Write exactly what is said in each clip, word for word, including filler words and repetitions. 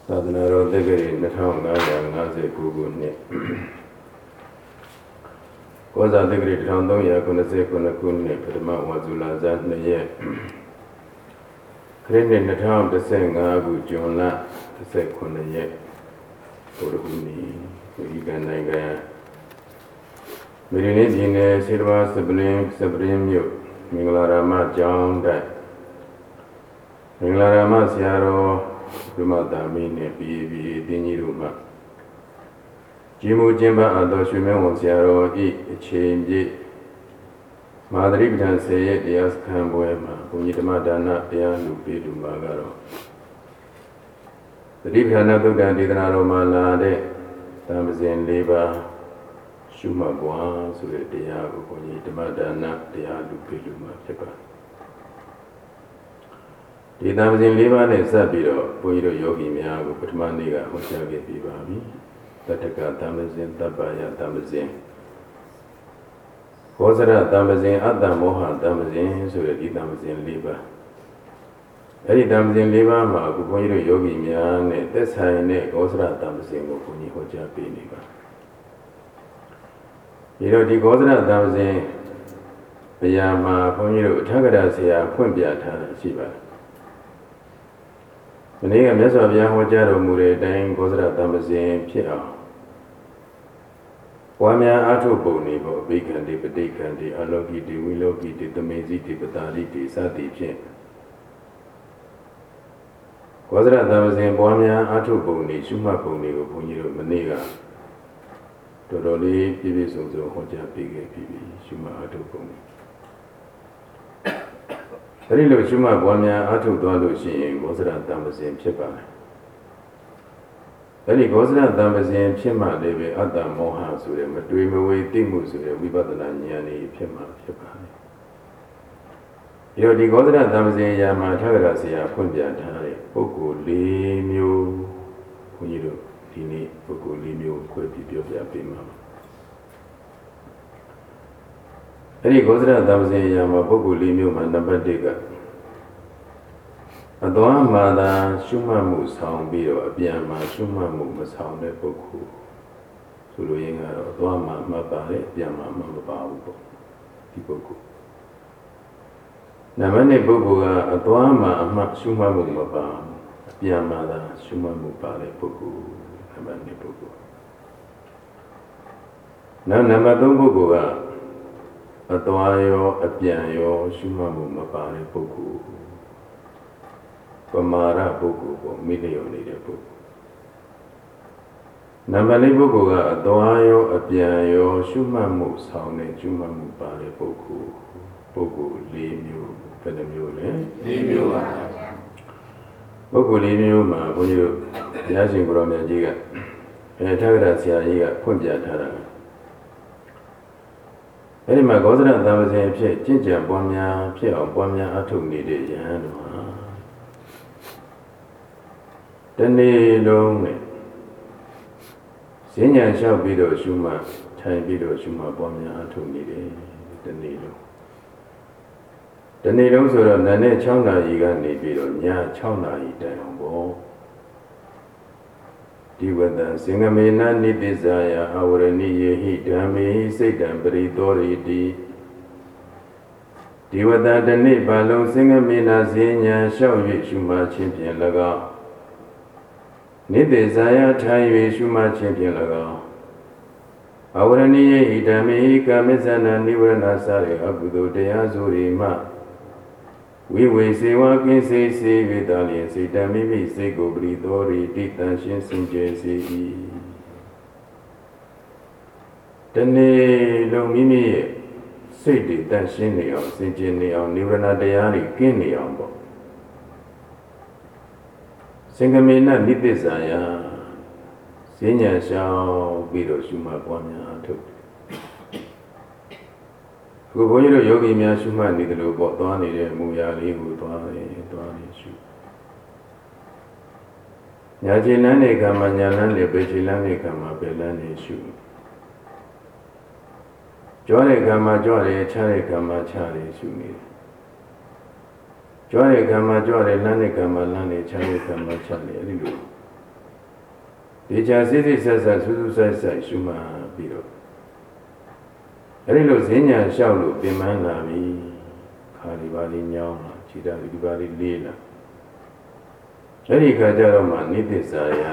သာသနာတော်တက္ကရာနှစ်ထောင်ငါးရာငါးဆယ်ကိုခုနှစ်ကောဇာတက္ကရာတစ်ထောင်သုံးရာခုနှစ်ဆယ်ခုနှစ်ခုနှစ်ပထမဝါဇူလာဇာနှစ်ရက်ခရစ်နှစ်နှစ်ထောင်တစ်ဆယ်ငါးခုဇွန်လတစ်ဆယ်ခုနှစ်ရက်ဘုရားဟူနီဒီကနိုင်ငံမြေရင်းပြည်နယ်စေတဝါစပလင်းစပရင်းမြို့မင်္ဂလာရမကျောင်းတိုက်မင်္ဂလာရမဆရာတော်ဘုမသာမင်းနဲ့ပြည်ပြည်တင်းကြီးတို့မှကြီးမှုကျင်းပအပ်သောရွှေမင်းဝန်ဆရာတော်ဤအချိန်ပြည့်မာသရိပဋ္ဌာန်ဆယ်ရက်တရားစခန်းပွဲမှာဘုန်းကြီးဓမ္မဒါနတရားလူပေးလူမှာကတော့သတိပဋ္ဌာန်သုတ်တံဒေသနာတော်မှာလာတဲ့သံဃာလေးပါးရှုမှတ်ပွားဆိုတဲ့တရားကိုဘုန်းကြီးဓမ္မဒါနတရားလူပေးလူမှာဖြစ်ပါတယ်ဒီသံဃာလေးပါးနဲ့စပ်ပြီးတော့ဘုန်းကြီးတို့ယောဂီများကိုပထမနေ့ကဟောကြားခဲ့ပြီးပါပြီတတ္တကသံဃာတပ္ပယသံဃာဘောဇရသံဃာအတ္တမောဟသံဃာဆိုတဲ့ဒီသံဃာလေးပါးအဲ့ဒီသံဃာလေးပါးမှာအခုဘုန်းကြီးတို့ယောဂီများနဲ့သက်ဆိုင်တဲ့ဘောဇရသံဃာကိုဘုန်းကြီးဟောကြားပေးနေပါဒီတော့ဒီဘောဇရသံဃာဘုရားမှာဘုန်းကြီးတို့အထက်ကရာဆရာဖွင့်ပြထားတာရှိပါတယ်မနေ့ကမြတ်စွာဘုရားဟောကြားတော်မူတဲ့အတိုင်းဘောဇရသံဃာဖြစ်အောင်ဝါများအာထုပုံနေပေါ့ဘိက္ခန္တိပဋိက္ခန္တိအလောကိတိဝိလောကိတိသမေဇိတိပတာရိတိစသည်ဖြင့်ဘောဇရသံဃာပွားများအာထုပုံနေရှုမှတ်ပုံတွေကိုဘုန်းကြီးတို့မနေ့ကတော်တော်လေးပြည့်ပြည့်စုံစုံဟောကြားပေးခဲ့ပြီးပြီရှုမှတ်အာထုပုံနေအဲဒီလိုရှုမှတ်ပွားများအာထုသွားလို့ရှိရင်ဘောဇရသံဃာဖြစ်ပါတယ်အဲဒီဘောဇရသံဃာဖြစ်မှလည်းပဲအတ္တမောဟဆိုတဲ့မတွေးမဝေသိမှုဆိုတဲ့ဝိပဿနာဉာဏ်ကြီးဖြစ်မှဖြစ်ပါတယ်ဒီတော့ဒီဘောဇရသံဃာရာမှာထာဂရဆရာဖွင့်ပြထားတဲ့ပုဂ္ဂိုလ်၄မျိုးဘုန်းကြီးတို့ဒီနေ့ပုဂ္ဂိုလ်၄မျိုးခွဲပြီးပြောပြပေးမှာပါအဲဒီဘောဇရသံဃာရာမှာပုဂ္ဂိုလ်၄မျိုးမှာနံပါတ်၁ကအသွားမှသာရှုမှတ်မှုဆောင်ပြီးတော့အပြန်မှာရှုမှတ်မှုမဆောင်တဲ့ပုဂ္ဂိုလ်ဆိုလိုရင်းကတော့အသွားမှမှတ်ပါတယ်အပြန်မှာမပါဘူးပေါ့ဒီပုဂ္ဂိုလ်နံပါတ်၂ပုဂ္ဂိုလ်ကအသွားမှအမှတ်ရှုမှတ်မှုမပါအပြန်မှာသာရှုမှတ်မှုပါတဲ့ပုဂ္ဂိုလ်နံပါတ်၂ပုဂ္ဂိုလ်နောက်နံပါတ်၃ပုဂ္ဂိုလ်ကအသွားရောအပြန်ရောရှုမှတ်မှုမပါတဲ့ပုဂ္ဂိုလ်ပမာရပုဂ္ဂိုလ်ကိုမိလျော်နေတဲ့ပုဂ္ဂိုလ်နံပါတ်၄ပုဂ္ဂိုလ်ကအသွားရောအပြန်ရောရှုမှတ်မှုဆောင်တဲ့ရှုမှတ်မှုပါတဲ့ပုဂ္ဂိုလ်ပုဂ္ဂိုလ်၄မျိုးဘယ်နှမျိုးလဲ၄မျိုးပါပုဂ္ဂိုလ်၄မျိုးမှာဘုန်းကြီးတို့ဘုရားရှင်ကိုရောင်မြတ်ကြီးကအဲထာဂရဆရာကြီးကဖွင့်ပြထားတာအဲဒီမှာဂောဇရသံဃာဖြစ်ကျင့်ကြံပွားများဖြစ်အောင်ပွားများအထုတ်နေတဲ့ယဟန်တော်တနေ့လုံးနဲ့ဈဉ္ညာလျှောက်ပြီးတော့ရှုမှတ်ထိုင်ပြီးတော့ရှုမှတ်ပွားများအထုတ်နေတယ်တနေ့လုံးတနေ့လုံးဆိုတော့နာနဲ့၆နာရီကနေပြီးတော့ည၆နာရီတိုင်အောင်ပေါ့ဒီဝတ္တစင်္ဂမေနနိတိဇာယအဝရဏိယေဟိဓမ္မေစိတ်တံပရိသောရိတိဒီဝတ္တတနေ့ပါလုံးစင်္ဂမေနဈဉ္ညာလျှောက်၍ရှုမှတ်ခြင်းဖြင့်၎င်းနိတိဇာယထိုင်၍ရှုမှတ်ခြင်းဖြင့်၎င်းအဝရဏိယေဣဓမ္မေကာမိသနာနိဝရဏစရေအကုသိုလ်တရားစုတွေမှဝိဝေစေဝကင်းစေစေဝေတလျင်စေတံမိမိစိတ်ကိုပရိသောရိတိတန်ရှင်းစင်ကြယ်စေ၏တနေ့လုံးမိမိရဲ့စိတ်တွေတန်ရှင်းနေအောင်စင်ကြယ်နေအောင်နိဝရဏတရားတွေကင်းနေအောင်ပေါ့စင်္ဂမေနနိတိဇာယဈဉ္ညာလျှောက်ပြီးတော့ရှုမှတ်ပွားများအထုတ်အခုဘုန်းကြီးတို့ယောဂီများရှုမှတ်နေတယ်လို့ပေါ့သွားနေတဲ့မူရာလေးကိုသွားတယ်သွားနေရှုညာခြေလမ်းနေကံမှာညာလမ်းနေပေခြေလမ်းနေကံမှာပေလမ်းနေရှုကြွားတဲ့ကံမှာကြွားတယ်ချတဲ့ကံမှာချတယ်ရှုနေတယ်ကြွားတဲ့ကံမှာကြွားတယ်လမ်းတဲ့ကံမှာလမ်းတယ်ချတဲ့ကံမှာချတယ်အဲ့ဒီလိုဒီချာစိစိဆက်ဆက်ဆူဆူဆိုင်ဆိုင်ရှုမှတ်ပြီးတော့အဲ့ဒီလိုဈဉ္ညာလျှောက်လို့ပြင်ပန်းလာပြီခါဒီပါလိညောင်းလာခြေတာဒီပါလိလေးလာအဲ့ဒီခါကျတော့မှနိသစ္စာယ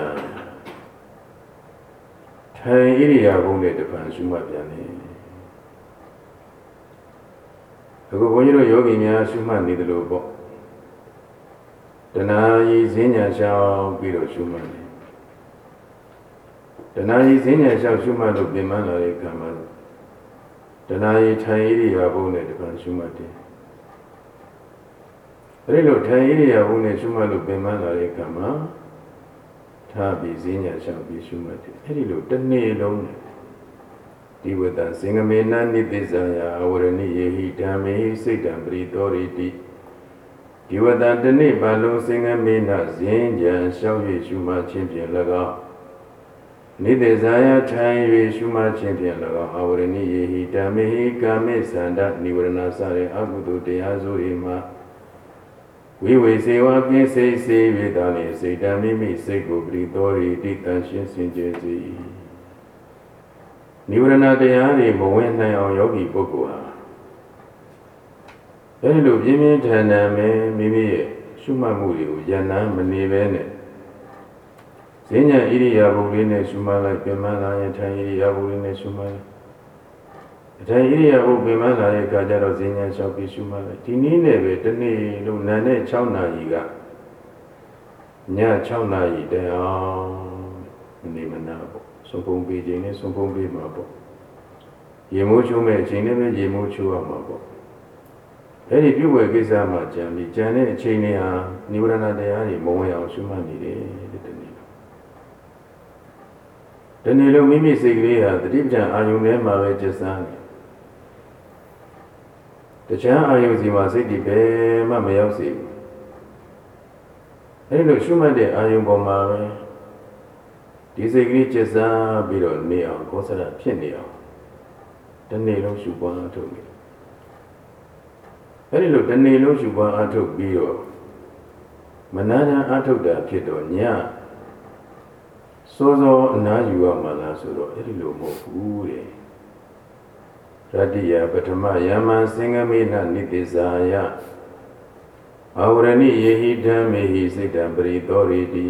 ထိုင်ဣရိယာပုနဲ့တပံရှုမှတ်ပြန်တယ်အခုဘုန်းကြီးတို့ယောဂီများရှုမှတ်နေတယ်လို့ပေါ့တဏှာကြီးဈဉ္ညာလျှောက်ပြီးတော့ရှုမှတ်တယ်တဏှာကြီးဈဉ္ညာလျှောက်ရှုမှတ်လို့ပြင်ပန်းလာတဲ့ခါမှာတဏှာကြီးထိုင်ဣရိယာပုနဲ့တပံရှုမှတ်တယ်အဲ့ဒီလိုထိုင်ဣရိယာပုနဲ့ရှုမှတ်လို့ပြင်ပန်းလာတဲ့ခါမှာထားပြီးဈဉ္ညာလျှောက်ပြီးရှုမှတ်တယ်အဲ့ဒီလိုတစ်နေ့လုံးဒီဝတ္တစင်္ဂမေနနိသစ္ဆာယအဝရဏိယေဟိဓမ္မေစိတ်တံပရိသောရိတိဒီဝတ္တတစ်နေ့ပါလုံးစင်္ဂမေနဈဉ္ညာလျှောက်၍ရှုမှတ်ခြင်းဖြင့်၎င်းနိသစ္စာယထိုင်၍ရှုမှတ်ခြင်းဖြင့်၎င်းအဝရဏိယေဟိဓမ္မေကာမိသန္တနိဝရဏစတဲ့အကုသိုလ်တရားစု၏မှာဝိဝေစေဝပြင်းစိတ်စေဝေတာလေစိတ်တံမိမိစိတ်ကိုပရိသောရိတိတန်ရှင်းစင်ကြယ်စေနိဝရဏတရားတွေမဝင်နိုင်အောင်ယောဂီပုဂ္ဂိုလ်ဟာအဲဒီလိုပြင်းပြင်းထန်ထန်ပဲမိမိရဲ့ရှုမှတ်မှုတွေကိုယန္နာမနေပဲနဲ့ဈဉ္ညာဣရိယာပုလေးနဲ့ရှုမှတ်လိုက်ပြင်ပန်းလာရင်ထိုင်ဣရိယာပုလေးနဲ့ရှုမှတ်လိုက်အထိုင်ဣရိယာပုပြင်ပန်းလာတဲ့အခါကျတော့ဈဉ္ညာလျှောက်ပြီးရှုမှတ်လိုက်ဒီနည်းနဲ့ပဲတစ်နေ့လုံးနာနဲ့၆နာရီကည၆နာရီတည်းအောင်နေမနာပေါ့ဆုံးပုံပေးခြင်းနဲ့ဆုံးပုံပေးမှာပေါ့ရေမိုးချိုးမဲ့အချိန်နဲ့ပဲရေမိုးချိုးရမှာပေါ့အဲ့ဒီပြုဝယ်ကိစ္စမှာကြံပြီးကြံတဲ့အချိန်တွေဟာနိဝရဏတရားတွေမဝင်အောင်ရှုမှတ်နေတယ်တဲ့ဒီနေ့ဒီနေ့လုံးမိမိစိတ်ကလေးဟာတတိပ္ပံအာယုန်ထဲမှာပဲကျဆန်းနေတခြားအာယုန်စီမှာစိတ်တွေပဲမှမရောက်စေဘူးအဲ့ဒီလိုရှုမှတ်တဲ့အာယုန်ပေါ်မှာပဲဒီစိတ်ကလေးကျဆန်းပြီးတော့နေအောင်ကောသရဖြစ်နေအောင်ဒီနေ့လုံးရှုပွားအထုတ်နေအဲ့ဒီလိုဒီနေ့လုံးရှုပွားအထုတ်ပြီးတော့မနာတမ်းအထုတ်တာဖြစ်တော့ညစောစောအနားယူရမှလားဆိုတော့အဲ့ဒီလိုမဟုတ်ဘူးတဲ့ရတ္တိယပထမယမံစင်္ဂမေနနိသစ္စာယအဝရဏိယေဟိဓမ္မေဟိစိတ်တံပရိသောရိတိ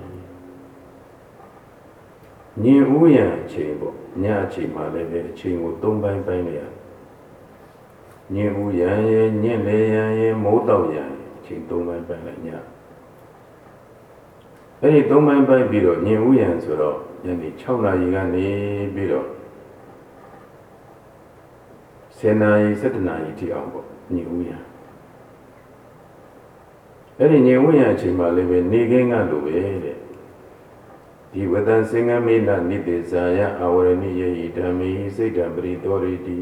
ညင်ဥယံအချိန်ပေါ့ညအချိန်မှလည်းပဲအချိန်ကိုသုံးပိုင်းပိုင်းနေရညင်ဥယံရဲ့ညင်လေယံရဲ့မိုးတောက်ယံအချိန်သုံးပိုင်းပိုင်းလိုက်ညအဲ့ဒီသုံးပိုင်းပိုင်းပြီးတော့ညင်ဥယံဆိုတော့ညနေ၆နာရီကနေပြီးတော့ဆယ်နာရီ၁၇နာရီထိအောင်ပေါ့ညင်ဥယံအဲ့ဒီညင်ဥယံအချိန်မှလည်းပဲနေခင်းကလိုပဲတဲ့ဒီဝတ္တစင်္ဂမေနနိသေဇာယအဝရဏိယေဟိဓမ္မေစိတ်တံပရိသောရိတိ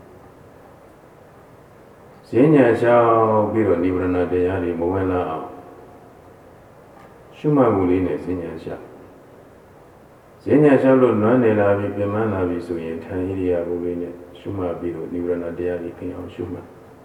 ဈဉ္ညာလျှောက်ပြီးတော့နိဗ္ဗာန်တရားတွေမဝင်လာအောင်ရှုမှတ်မှုလေးနဲ့ဈဉ္ညာလျှောက်ဈဉ္ညာလျှောက်လို့နွမ်းနေလာပြီးပြင်ပန်းလာပြီးဆိုရင်ထိုင်ဣရိယာပုလေးနဲ့ရှုမှတ်ပြီးတော့နိဗ္ဗာန်တရားတွေခင်အောင်ရှုမှတ်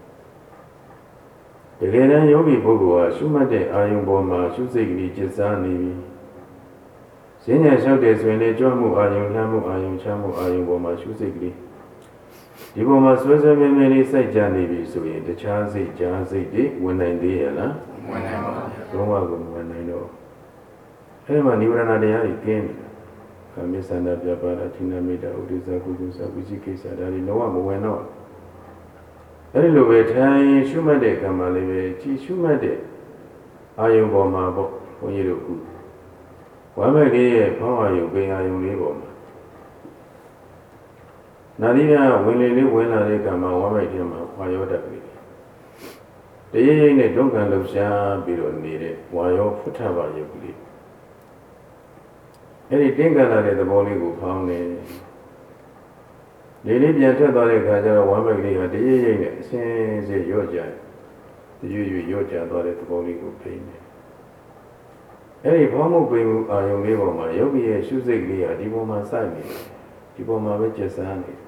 တကယ်တမ်းယောဂီပုဂ္ဂိုလ်ဟာရှုမှတ်တဲ့အာယုံပေါ်မှာရှုစိတ်ကလေးကျစားနေပြီးဈဉ္ညာလျှောက်တယ်ဆိုရင်လည်းကြွမှုအာယုံလှမ်းမှုအာယုံချမ်းမှုအာယုံပေါ်မှာရှုစိတ်ကလေးဒီပေါ်မှာဆွဲဆွဲမြဲမြဲလေးစိုက်ကြနေပြီဆိုရင်တခြားစိတ်ကြားစိတ်တွေဝင်နိုင်သေးရဲ့လားဝင်နိုင်ပါဘူးဘုရားကဝင်နိုင်တော့အဲဒီမှာနိဗ္ဗာန်တရားကြီးကျင်းတယ်ကာမိသန္တာပြပါဒဌိနမေတ္တာဥဒိစ္စကုကုသဝိဇိကိစ္စဒါတွေလုံးဝမဝင်တော့အဲဒီလိုပဲထိုင်ရှုမှတ်တဲ့ကံမှာလေးပဲကြည်ရှုမှတ်တဲ့အာယုံပေါ်မှာပေါ့ဘုန်းကြီးတို့ကဝမ်းမဲ့လေးရဲ့ဘောင်းအာယုံပင်အာယုံလေးပေါ်မှာနာရီကဝင်လေလေးဝင်လာတဲ့ကံမှာဝမ်းမဲ့ထဲမှာဝါယောတတ်ကလေးတရေရိပ်နဲ့ဒုက္ခလှုပ်ရှားပြီးတော့နေတဲ့ဝါယောဖုထဘာယုတ်ကလေးအဲ့ဒီတင်းကန်လာတဲ့သဘောလေးကိုဖောင်းနေလေလေးပြန်ထွက်သွားတဲ့အခါကျတော့ဝမ်းမဲ့လေးဟာတရေရိပ်နဲ့အစင်းစင်းရော့ကြတရွရွရော့ကြသွားတဲ့သဘောလေးကိုဖိနေအဲ့ဒီဘောင်းမှုပိန်မှုအာယုံလေးပေါ်မှာယောဂီရဲ့ရှုစိတ်ကလေးဟာဒီပေါ်မှာစိုက်နေတယ်ဒီပေါ်မှာပဲကျဆန်းနေတယ်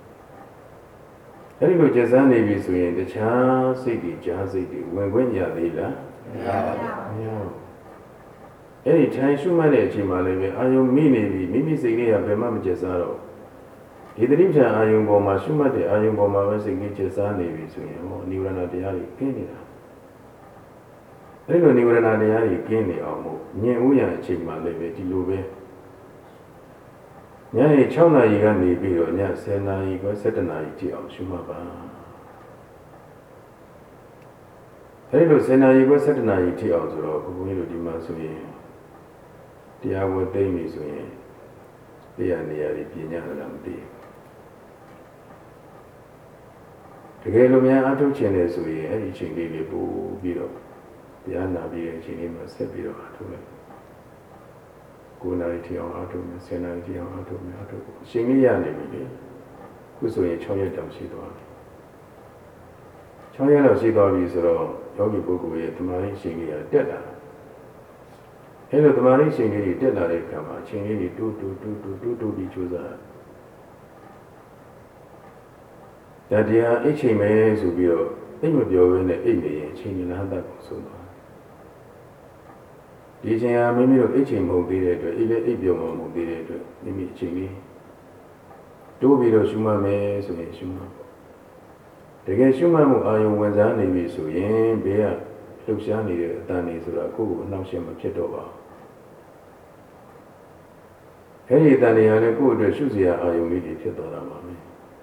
အဲ့ဒီလိုကျဆန်းနေပြီဆိုရင်တခြားစိတ်တွေကြားစိတ်တွေဝင်ခွင့်ရသေးလားမရပါဘူးမရဘူးအဲ့ဒီထိုင်ရှုမှတ်တဲ့အချိန်မှာလည်းပဲအာယုံမိနေပြီမိမိစိတ်လေးကဘယ်မှမကျစားတော့ဒီတတိပ္ပံအာယုံပေါ်မှာရှုမှတ်တဲ့အာယုံပေါ်မှာပဲစိတ်ကြီးကျစားနေပြီဆိုရင်ဟောနိဝရဏတရားကြီးကျင်းနေတာအဲ့လိုနိဝရဏတရားကြီးကျင်းနေအောင်မို့ဉာဏ်ဥယျာဉ်အချိန်မှာလည်းပဲဒီလိုပဲညနေ၆နာရီကနေပြီးတော့ည၁၀နာရီကို၁၇နာရီကြည့်အောင်ရှုမှတ်ပါအဲ့လို၁၀နာရီကို၁၇နာရီကြည့်အောင်ဆိုတော့ဘုန်းကြီးတို့ဒီမှာဆိုရင်တရားဝတ်သိမ့်ပြီဆိုရင်တရားနေရာကြီးပြင်ရတာမသိဘူးတကယ်လို့များအထုတ်ခြင်းလေဆိုရင်အဲ့ဒီအချိန်လေးလေးပို့ပြီးတော့တရားနာပြီးတဲ့အချိန်လေးမှာဆက်ပြီးတော့အထုတ်လိုက်ကိုယ်နာရီထအောင်အထုတ်မယ်ဆယ်နာရီထအောင်အထုတ်မယ်အထုတ်အချိန်လေးရနေပြီလေခုဆိုရင်၆ရက်တောင်ရှိသွားပြီ၆ရက်လောက်ရှိသွားပြီဆိုတော့ယောဂီပုဂ္ဂိုလ်ရဲ့သမာဓိအချိန်လေးကတက်လာအဲ့လိုသမာဓိအချိန်လေးတက်လာတဲ့အခါမှာအချိန်လေးတွေတူတူတူတူတူတူပြီးကြိုးစားဒါတရားအိတ်ချိန်ပဲဆိုပြီးတော့အိတ်မပြောဘဲနဲ့အိတ်နေရင်အချိန်ကြီးလားတတ်ကိုဆုံးသွားဒီချိန်ဟာမိမိတို့အိတ်ချိန်မဟုတ်သေးတဲ့အတွက်အိတ်လည်းအိတ်ပြောမှမဟုတ်သေးတဲ့အတွက်မိမိအချိန်လေးတိုးပြီးတော့ရှုမှတ်မယ်ဆိုရင်ရှုမှတ်တကယ်ရှုမှတ်မှုအာယုံဝင်စားနေပြီဆိုရင်ဘေးကလှုပ်ရှားနေတဲ့အတန်နေဆိုတာကိုယ့်ကိုအနှောင့်အယှက်မဖြစ်တော့ပါဘူးအဲဒီအတန်နေရာလည်းကိုယ့်အတွက်ရှုစရာအာယုံလေးတွေဖြစ်သွားတာပါပဲ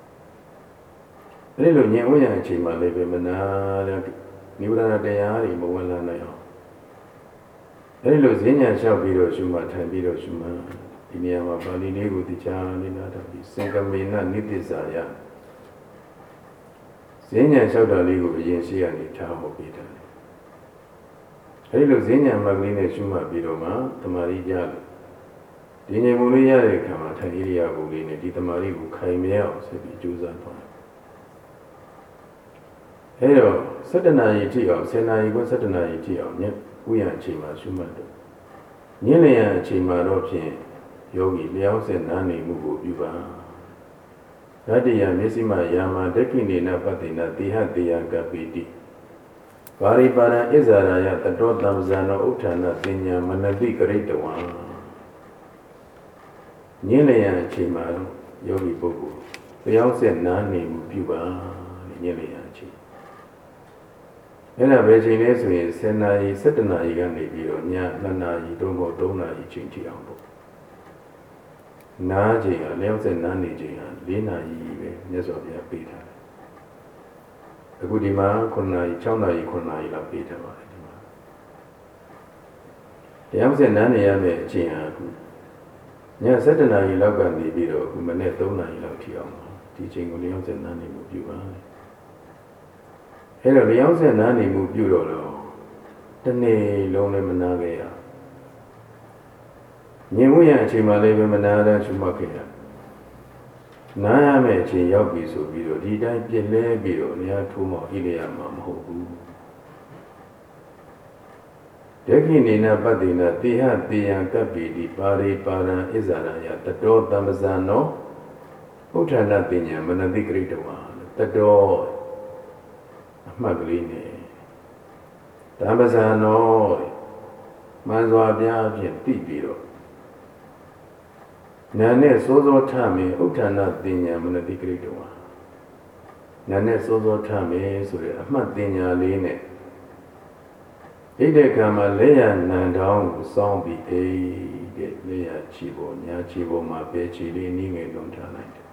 အဲဒီလိုဉာဏ်ဝိညာဉ်အချိန်မှလည်းပဲမနာတဲ့နိဗ္ဗာန်တရားတွေမဝင်လာနိုင်အောင်အဲဒီလိုဈဉ္ညာလျှောက်ပြီးတော့ရှုမှတ်ထိုင်ပြီးတော့ရှုမှတ်ဒီနေရာမှာပါဠိလေးကိုတရားလေးနားထောင်ပြီးစင်္ကမေနနိတိဇာယဈဉ္ညာလျှောက်တာလေးကိုအရင်ရှိရနေထားဟောပေးတယ်အဲဒီလိုဈဉ္ညာမှတ်လေးနဲ့ရှုမှတ်ပြီးတော့မှတမာရီကြတယ်ဒီဉာဏ်မူလေးရတဲ့အခါမှာထိုင်ဣရိယာပုလေးနဲ့ဒီတမာရီကိုခိုင်မြဲအောင်ဆက်ပြီးကြိုးစားသွားအဲတော့၁၇နာရီထိအောင်၁၀နာရီကို၁၇နာရီထိအောင်ညဥယျာဉ်အချိန်မှာရှုမှတ်တယ်ညဉ့်လျာအချိန်မှာတော့ဖြင့်ယောဂီလျောင်းစက်နားနေမှုကိုပြုပါရတ္တယမျက်စိမယာမဒက္ခိနေနပတ္တိနာတိဟတေယကပိတိပါရိပါရံဣဇာရယတတောတံဇာနောဥဋ္ဌာဏပညာမနတိကရိတဝံညဉ့်လျာအချိန်မှာယောဂီပုဂ္ဂိုလ်လျောင်းစက်နားနေမှုပြုပါညဉ့်လျာအချိန်အဲ့ဒါပဲချိန်လဲဆိုရင်၁၀နာရီ၁၇နာရီကနေပြီးတော့ည၂နာရီ၃ဘုံ၃နာရီချိန်ထိအောင်ပေါ့နားချိန်ကလျောင်းစက်နားနေချိန်က၄နာရီပဲမြတ်စွာဘုရားပေးထားတယ်အခုဒီမှာ9နာရီ6နာရီ9နာရီလောက်ပေးထားပါတယ်ဒီမှာလျောင်းစက်နားနေရမယ့်အချိန်ဟာအခုည၁၇နာရီလောက်ကနေပြီးတော့အခုမနေ့၃နာရီလောက်ထိအောင်ဒီချိန်ကိုလျောင်းစက်နားနေမှုပြုပါအဲ့တော့လျောင်းစက်နားနေမှုပြုတော့တော့တနေ့လုံးလည်းမနာခဲ့ရမြင်မှုရအချိန်မှလည်းပဲမနာတဲ့ရှုမှတ်ခဲ့ရနားရမယ့်အချိန်ရောက်ပြီဆိုပြီးတော့ဒီတိုင်းပြည့်လဲပြီးတော့နေရာထိုးမောက်ဣရိယာမှာမဟုတ်ဘူးဒက္ခိနေနပတ္တိနာတိဟတေယံကပ္ပိတိပါရိပါရံဣဇာရယတတောတမ္ပဇာနောဥဋ္ဌာဏပညာမနတိကရိတဝါတတောအမှတ်ကလေးနဲ့တမ္ပဇာနောမှန်စွာပြားဖြင့်သိပြီးတော့နာနဲ့စိုးစိုးထမယ်ဥဋ္ဌာဏပညာမနတိကရိတဝါနာနဲ့စိုးစိုးထမယ်ဆိုတဲ့အမှတ်ပညာလေးနဲ့ဣဒ္ဓကံမှာလက်ရနံတောင်းကိုစောင်းပြီးအေးတဲ့လက်ရချီပေါ်ညာချီပေါ်မှာပဲချီလေးနည်းငယ်လုံးထားလိုက်တယ်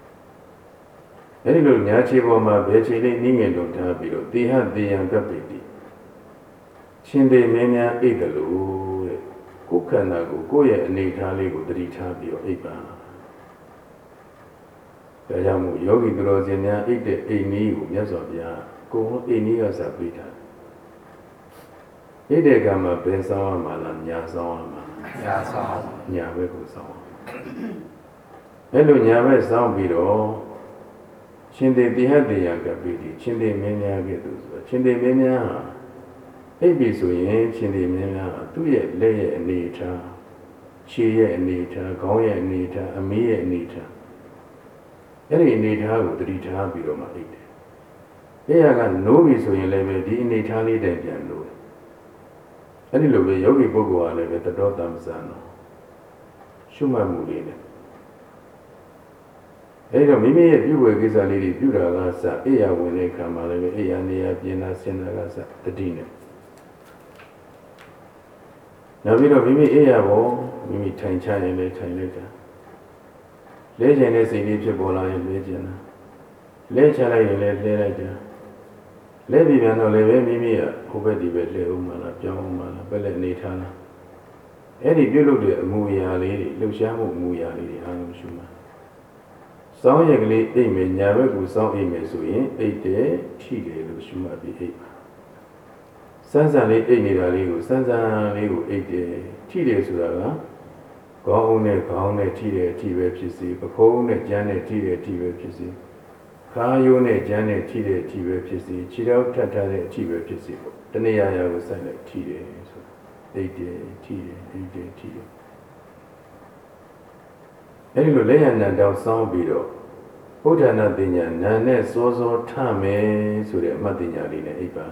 အဲဒီလိုညာချီပေါ်မှာပဲချီလေးနည်းငယ်လုံးထားပြီးတော့တိဟတေယံကပ္ပိတိရှင်သေမင်းများအိတ်တယ်လို့တဲ့ကိုယ်ခန္ဓာကိုကိုယ့်ရဲ့အနေထားလေးကိုတတိထားပြီးတော့အိပ်ပါဒါကြောင့်မို့ယောဂီသူတော်စင်များအိတ်တဲ့အိမ်နည်းကိုမြတ်စွာဘုရားကိုယ်ဟောအိမ်နည်းကစားပေးတာဣဒေကမှာဘယ်ဆောင်ရမှာလားညာဆောင်ရမှာညာဆောင်ညာဘက်ကိုဆောင်အဲ့လိုညာဘက်ဆောင်ပြီးတော့ရှင်သေတိဟတေယကပိတိရှင်သေမင်းများကဲ့သို့ဆိုရှင်သေမင်းများဟာအိပ်ပြီဆိုရင်ရှင်သေမင်းများဟာသူ့ရဲ့လက်ရဲ့အနေထားခြေရဲ့အနေထားခေါင်းရဲ့အနေထားအမေးရဲ့အနေထားအဲ့ဒီအနေထားကိုတတိထားပြီးတော့မှအိပ်တယ်အဲ့ရကနိုးပြီဆိုရင်လည်းပဲဒီအနေထားလေးတည်းပြန်လို့အဲ့ဒီလိုပဲယောဂီပုဂ္ဂိုလ်ကလည်းပဲတတော်တမ္ပဇာနောရှုမှတ်မှုလေးနဲ့အဲ့တော့မိမိရဲ့ပြုဝေကိစ္စလေးတွေပြုတာကစအိယာဝင်တဲ့ခံမှာလည်းပဲအိယာနေရာပြင်တာဆင်တာကစတတိနဲ့နောက်ပြီးတော့မိမိအိယာဘောမိမိထိုင်ချရင်လည်းထိုင်လိုက်တာလဲကျင်တဲ့စိတ်လေးဖြစ်ပေါ်လာရင်လဲကျင်တာလဲချလိုက်ရင်လည်းလဲလိုက်တာလဲပြီးပြန်တော့လည်းပဲမိမိကဟိုဘက်ဒီဘက်လဲဦးမှလားပြောင်းဦးမှလားပဲလဲနေထားလားအဲ့ဒီပြုလုပ်တဲ့အမူအရာလေးတွေလှုပ်ရှားမှုအမူအရာလေးတွေအားလုံးရှုမှတ်စောင်းရကလေးအိမ်မယ်ညာဘက်ကိုစောင်းအိမ်မယ်ဆိုရင်အိတ်တယ်ထိတယ်လို့ရှုမှတ်ပြီးအိတ်စမ်းစမ်းလေးအိတ်နေတာလေးကိုစမ်းစမ်းလေးကိုအိတ်တယ်ထိတယ်ဆိုတာကခေါင်းနဲ့ခေါင်းနဲ့ထိတယ်ထိပဲဖြစ်စီပခုံးနဲ့ကြမ်းနဲ့ထိတယ်ထိပဲဖြစ်စီခါယိုးနဲ့ကြမ်းနဲ့ထိတယ်ထိပဲဖြစ်စီခြေထောက်ထပ်ထားတဲ့အထိပဲဖြစ်စီပေါ့တဏှာရာကိုစိုက်လိုက်ထိတယ်ဆိုတာအိတ်တယ်ထိတယ်အိတ်တယ်ထိတယ်အဲ့ဒီလိုလက်ရဏတောင်စောင်းပြီးတော့ဘုဒ္ဓနာပညာနာနဲ့စောစောထမယ်ဆိုတဲ့အမှတ်ပညာလေးနဲ့အိပ်ပါ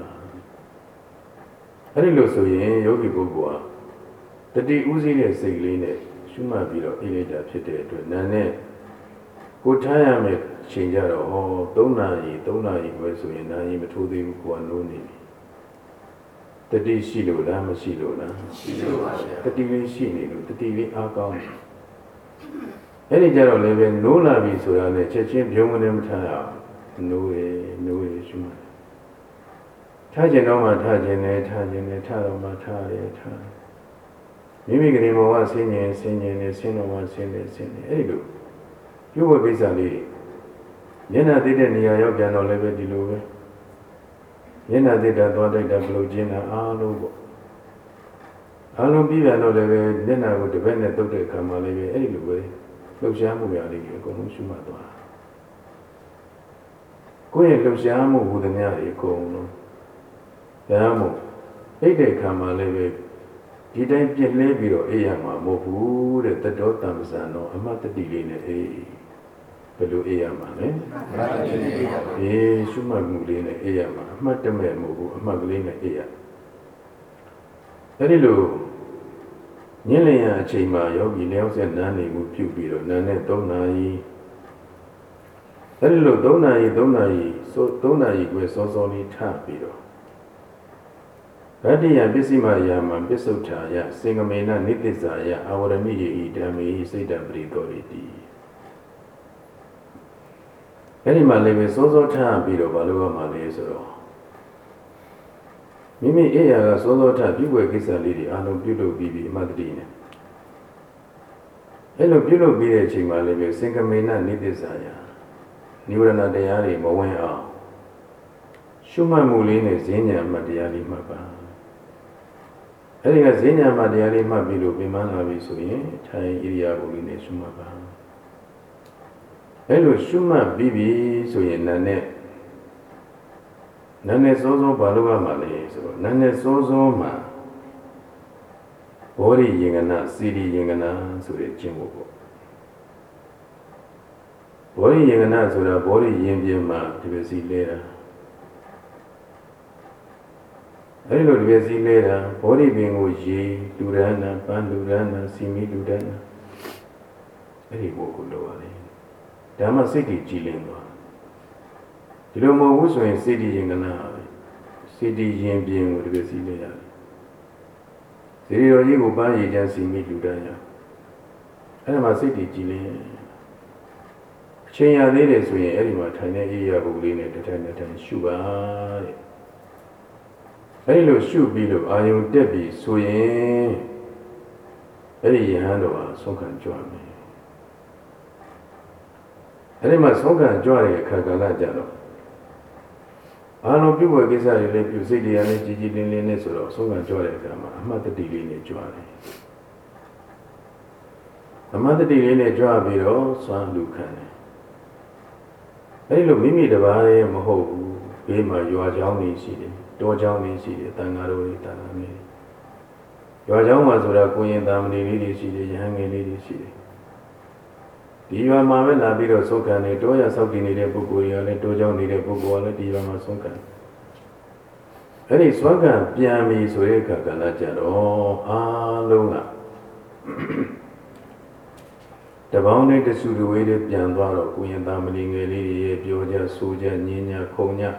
အဲ့ဒီလိုဆိုရင်ယောဂီပုဂ္ဂိုလ်ကတတိဥစည်းတဲ့စိတ်လေးနဲ့ရှုမှတ်ပြီးတော့အိပ်လိုက်တာဖြစ်တဲ့အတွက်နာနဲ့ကိုထားရမယ်ချိန်ကြတော့ဟောသုံးနာရီသုံးနာရီပဲဆိုရင်နာရီမထိုးသေးဘူးကိုကနိုးနေပြီတတိရှိလို့လားမရှိလို့လားရှိလို့ပါဗျာတတိလေးရှိနေလို့တတိလေးအားကောင်းတယ်အဲ့ဒီကြတော့လည်းပဲနိုးလာပြီဆိုတာနဲ့ချက်ချင်းပြုံးမနေမထားရအောင်နိုးရနိုးရရှုမှတ်ထားခြင်းတော့မှထားခြင်းနဲ့ထားခြင်းနဲ့ထားတော့မှထားရထားမိမိကလေးဘဝဆင်းရဲဆင်းရဲနဲ့ဆင်းတော့မှဆင်းရဲဆင်းရဲအဲ့ဒီလိုပြုဝေကိစ္စလေးမျက်နှာသိတဲ့နေရာရောက်ပြန်တော့လည်းပဲဒီလိုပဲမျက်နှာသိတာသွားတိုက်တာဘလို့ကျင်းတာအားလုံးပေါ့အားလုံးပြီးပြန်တော့လည်းပဲမျက်နှာကိုတစ်ဘက်နဲ့တုပ်တဲ့အခါမှာလည်းပဲအဲ့ဒီလိုပဲလှုပ်ရှားမှုရလေးတွေအကုန်လုံးရှုမှတ်သွားကိုယ့်ရဲ့လှုပ်ရှားမှုဟူသည်များအကုန်လုံးဒါမှမဟုတ်အိတ်တဲ့အခါမှာလည်းပဲဒီတိုင်းပြည့်လဲပြီးတော့အေးရမှာမဟုတ်ဘူးတဲ့တတော်တမ္ပဇာနောအမတ်တတိလေးနဲ့အေးဘယ်လိုအေးရမှာလဲအမတ်တတိလေးအေးရှုမှတ်မှုလေးနဲ့အေးရမှာအမတ်တမဲ့မဟုတ်ဘူးအမတ်ကလေးနဲ့အေးရအဲ့ဒီလိုညင်လျင်အချိန်မှာယောဂီလျောက်ဆက်နားနေမှုပြုပြီးတော့နားနဲ့သုံးနာရီအဲ့ဒီလိုသုံးနာရီသုံးနာရီဆိုသုံးနာရီကိုစောစောလေးထပြီးတော့ဗတ္တိယပစ္စည်းမယာမပစ္စုတ်ထာယစင်္ဂမေနနိသစ္စာယအာဝရမိယေဣဓမ္မေစိတ်တပရိသောရိတိအဲ့ဒီမှာလည်းပဲစောစောထပြီးတော့ဘာလို့ရမှာလဲဆိုတော့မိမိအိယာကစောစောထပြုဝေကိစ္စလေးတွေအားလုံးပြုလုပ်ပြီးပြီးအမှတ်တတိနဲ့အဲ့လိုပြုလုပ်ပြီးတဲ့အချိန်မှာလည်းပဲစင်္ဂမေနနိသစ္စာယနိဝရဏတရားတွေမဝင်အောင်ရှုမှတ်မှုလေးနဲ့ဈဉ္ဉံမှတ်တရားလေးမှတ်ပါအဲ့ဒီကဈဉ္ဉံမှတ်တရားလေးမှတ်ပြီးလို့ပြန်မှလာပြီဆိုရင်ထိုင်ဣရိယာပုလေးနဲ့ရှုမှတ်ပါအဲ့လိုရှုမှတ်ပြီးပြီဆိုရင်နာနဲ့နာနဲ့စောစောဘာလို့ရမှာလဲဆိုတော့နာနဲ့စောစောမှာဘောဓိယင်္ဂနာစီရီယင်္ဂနာဆိုတဲ့ကျင့်ဖို့ပေါ့ဘောဓိယင်္ဂနာဆိုတာဘောဓိယင်ပြင်မှာဒီလိုစီလဲတာအဲ့လိုဒီလိုစီလဲတာဘောဓိပင်ကိုရေလူရဏပန်းလူရဏစီမီလူရဏအဲ့ဒီဘုကိုလိုပါလေဒါမှစိတ်ကြီးကြည်လင်သွားဒီလိုမဟုတ်ဘူးဆိုရင်စိတ်ကြီးရင်ကနာပဲစိတ်ကြီးရင်ပြင်ကိုဒီလိုစီလဲရတယ်ဇေရီတော်ကြီးကိုပန်းရည်ချမ်းစီမီလူရဏအဲ့ဒါမှစိတ်ကြီးကြည်လင်အချိန်ရသေးတယ်ဆိုရင်အဲ့ဒီမှာထိုင်နေအေးရပုဂ္ဂလေးနဲ့တစ်ထိုင်တစ်ထိုင်ရှုပါတဲ့အဲ့လိုရှုပြီးလို့အာယုံတက်ပြီးဆိုရင်အဲ့ဒီယဟန်တော်ဟာဆုံးခံကြွမယ်အဲ့ဒီမှာဆုံးခံကြွတဲ့အခါကလည်းကြတော့အာလုံးပြုတ်ဝဲကိစ္စတွေလည်းပြုစိတ်တရားနဲ့ကြည်ကြည်လင်းလင်းနဲ့ဆိုတော့ဆုံးခံကြွတဲ့အခါမှာအမှတ်တတိလေးနဲ့ကြွတယ်အမှတ်တတိလေးနဲ့ကြွပြီးတော့စွမ်းလူခံတယ်အဲ့လိုမိမိတပါးရဲ့မဟုတ်ဘူးဘေးမှာရွာချောင်းနေရှိတယ်တောချောင်းလေးရှိတယ်တန်ဃာတော်တွေတန်ဃာငယ်ရွာချောင်းမှာဆိုတာကိုရင်သာမဏေလေးတွေရှိတယ်ယဟန်ငယ်လေးတွေရှိတယ်ဒီရွာမှာပဲလာပြီးတော့ဆုံးခံနေတောရဆောက်တည်နေတဲ့ပုဂ္ဂိုလ်တွေကလည်းတောချောင်းနေတဲ့ပုဂ္ဂိုလ်ကလည်းဒီရွာမှာဆုံးခံအဲ့ဒီစွမ်းကံပြန်ပြီဆိုတဲ့အခါကလည်းကြတော့အားလုံးကတပေါင်းနဲ့တဆူတဝေးတွေပြန်သွားတော့ကိုရင်သားမလီငယ်လေးတွေပြောကြဆိုကြညင်းညာခုံညာ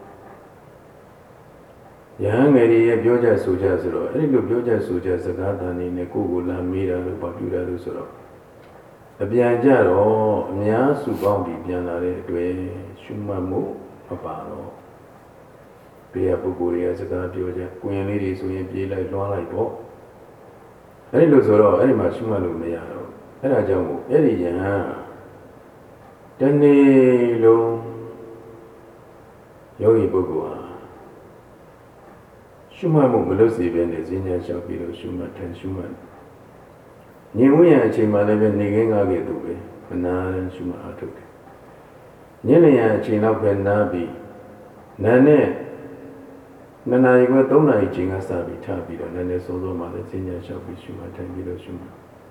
ရဟန်းငယ်တွေပြောကြဆိုကြဆိုတော့အဲ့ဒီလိုပြောကြဆိုကြစကားတန်နေနဲ့ကိုယ်ကိုလာမေးတာလို့ပြောပြတာလို့ဆိုတော့အပြန်ကြတော့အများစုပေါင်းပြီးပြန်လာတဲ့အတွက်ရှုမှတ်မှုမပါတော့ဘေးကပုဂ္ဂိုလ်တွေကစကားပြောကြကိုရင်လေးတွေဆိုရင်ပြေးလိုက်လွှမ်းလိုက်ပေါ့အဲ့ဒီလိုဆိုတော့အဲ့ဒီမှာရှုမှတ်လို့မရတော့အဲ့ဒါကြောင့်မို့အဲ့ဒီယဟန်တနေ့လုံးယောဂီပုဂ္ဂိုလ်ဟာရှုမှတ်မှုမလုပ်စေဘဲနဲ့ဈဉ္ညာလျှောက်ပြီးတော့ရှုမှတ်ထန်ရှုမှတ်ညင်ဝရအချိန်မှလည်းပဲနေခင်းကားကဲ့သို့ပဲမနာရှုမှတ်အားထုတ်တယ်ညနေရအချိန်တော့ပဲနားပြီးနာနဲ့နှစ်နာရီကသုံးနာရီချိန်ကစပြီးထားပြီးတော့နည်းနည်းစိုးစိုးမှလည်းဈဉ္ညာလျှောက်ပြီးရှုမှတ်ထန်ပြီးတော့ရှုမှတ်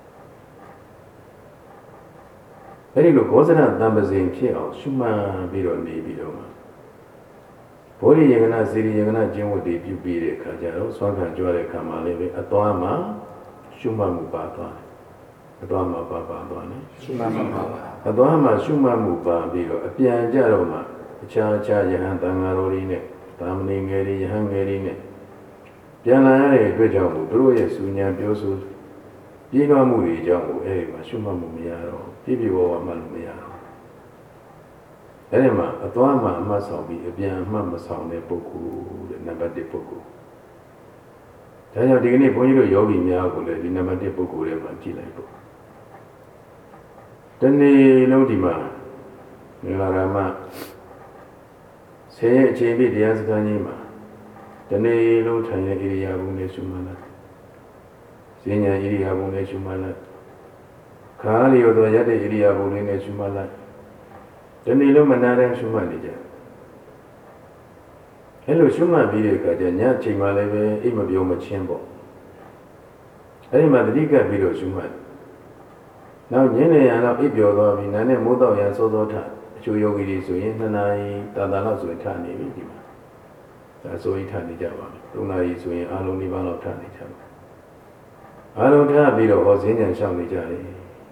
အဲ့ဒီလိုဘောဇနတံပဇင်ဖြစ်အောင်ရှုမှတ်ပြီးတော့နေပြီးတော့ဘောဓိယင်္ဂနာစေရီယင်္ဂနာကျင့်ဝတ်တွေပြုပြီးတဲ့အခါကျတော့ဆွမ်းခံကြွတဲ့အခါမှာလည်းပဲအသွားမှာရှုမှတ်မှုပါသွားတယ်အသွားမှာပါပါသွားတယ်ရှုမှတ်မှုပါပါအသွားမှာရှုမှတ်မှုပါပြီးတော့အပြန်ကြတော့မှအခြားအခြားယဟန်တန်ဃာတော်တွေနဲ့သာမဏေငယ်တွေယဟန်ငယ်တွေနဲ့ပြန်လာရတဲ့အတွက်ကြောင့်မို့သူတို့ရဲ့စူညာပြောဆိုပြည့်လွှမ်းမှုတွေကြောင့်အဲ့ဒီမှာရှုမှတ်မှုမရတော့ပြည့်ပြည့်ဝဝမှတ်လို့မရတော့အဲ့ဒီမှာအသွားမှာအမှတ်ဆောင်ပြီးအပြန်အမှတ်မဆောင်တဲ့ပုဂ္ဂိုလ်တဲ့နံပါတ်တစ်ပုဂ္ဂိုလ်ဒါကြောင့်ဒီကနေ့ဘုန်းကြီးတို့ယောဂီများကိုလည်းဒီနံပါတ်တစ်ပုဂ္ဂိုလ်တွေမှာကြည့်လိုက်ပေါ့တနေ့လုံးဒီမှာငလာရမဆယ်ရဲ့အချိန်ပြည့်တရားစခန်းကြီးမှာတနေ့လုံးထိုင်တဲ့ဣရိယာပုနဲ့ရှုမှတ်လိုက်ဈဉ္ညာဣရိယာပုနဲ့ရှုမှတ်လိုက်ခါးလျော်တော်ရတဲ့ဣရိယာပုလေးနဲ့ရှုမှတ်လိုက်ဒီနေ့လုံးမနာတဲ့ရှုမှတ်နေကြအဲ့လိုရှုမှတ်ပြီးတဲ့အခါကျညချိန်မှလည်းပဲအိမ်မပြောမချင်းပေါ့အဲ့ဒီမှာတတိကပ်ပြီးတော့ရှုမှတ်နောက်ညနေရတော့အိပ်ပျော်သွားပြီနာနဲ့မိုးတော့ရစောစောထအချို့ယောဂီတွေဆိုရင်နှစ်နာရီတာတာလောက်ဆိုရင်ထနေပြီဒီမှာဒါဆိုရင်ထနေကြပါမယ်သုံးနာရီဆိုရင်အားလုံးဒီပါလောက်ထနေကြပါအားလုံးထပြီးတော့ဟောဈဉ္ဉံရှောင်နေကြတယ်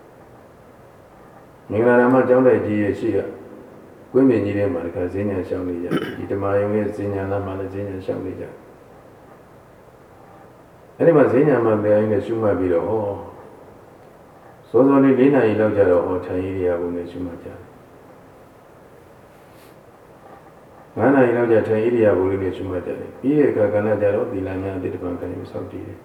မင်္ဂလာရမကျောင်းတဲ့ကြီးရဲ့ရှိကကွင်းမြင်ကြီးထဲမှာတခါဈဉ္ဉံရှောင်နေကြဒီဓမ္မယုံရဲ့ဈဉ္ဉံလာမှလည်းဈဉ္ဉံရှောင်နေကြအဲ့ဒီမှာဈဉ္ဉံမှာတရားရင်းနဲ့ရှုမှတ်ပြီးတော့ဟောစောစောလေး၄နာရီလောက်ကြတော့ဟောထိုင်ရည်ရဘုံနဲ့ရှုမှတ်ကြတယ်၅နာရီလောက်ကြထိုင်ရည်ရဘုံလေးနဲ့ရှုမှတ်ကြတယ်ပြီးတဲ့အခါကလည်းကြတော့သီလများအတိတ်ကံကံကိုစောင့်ကြည့်တယ်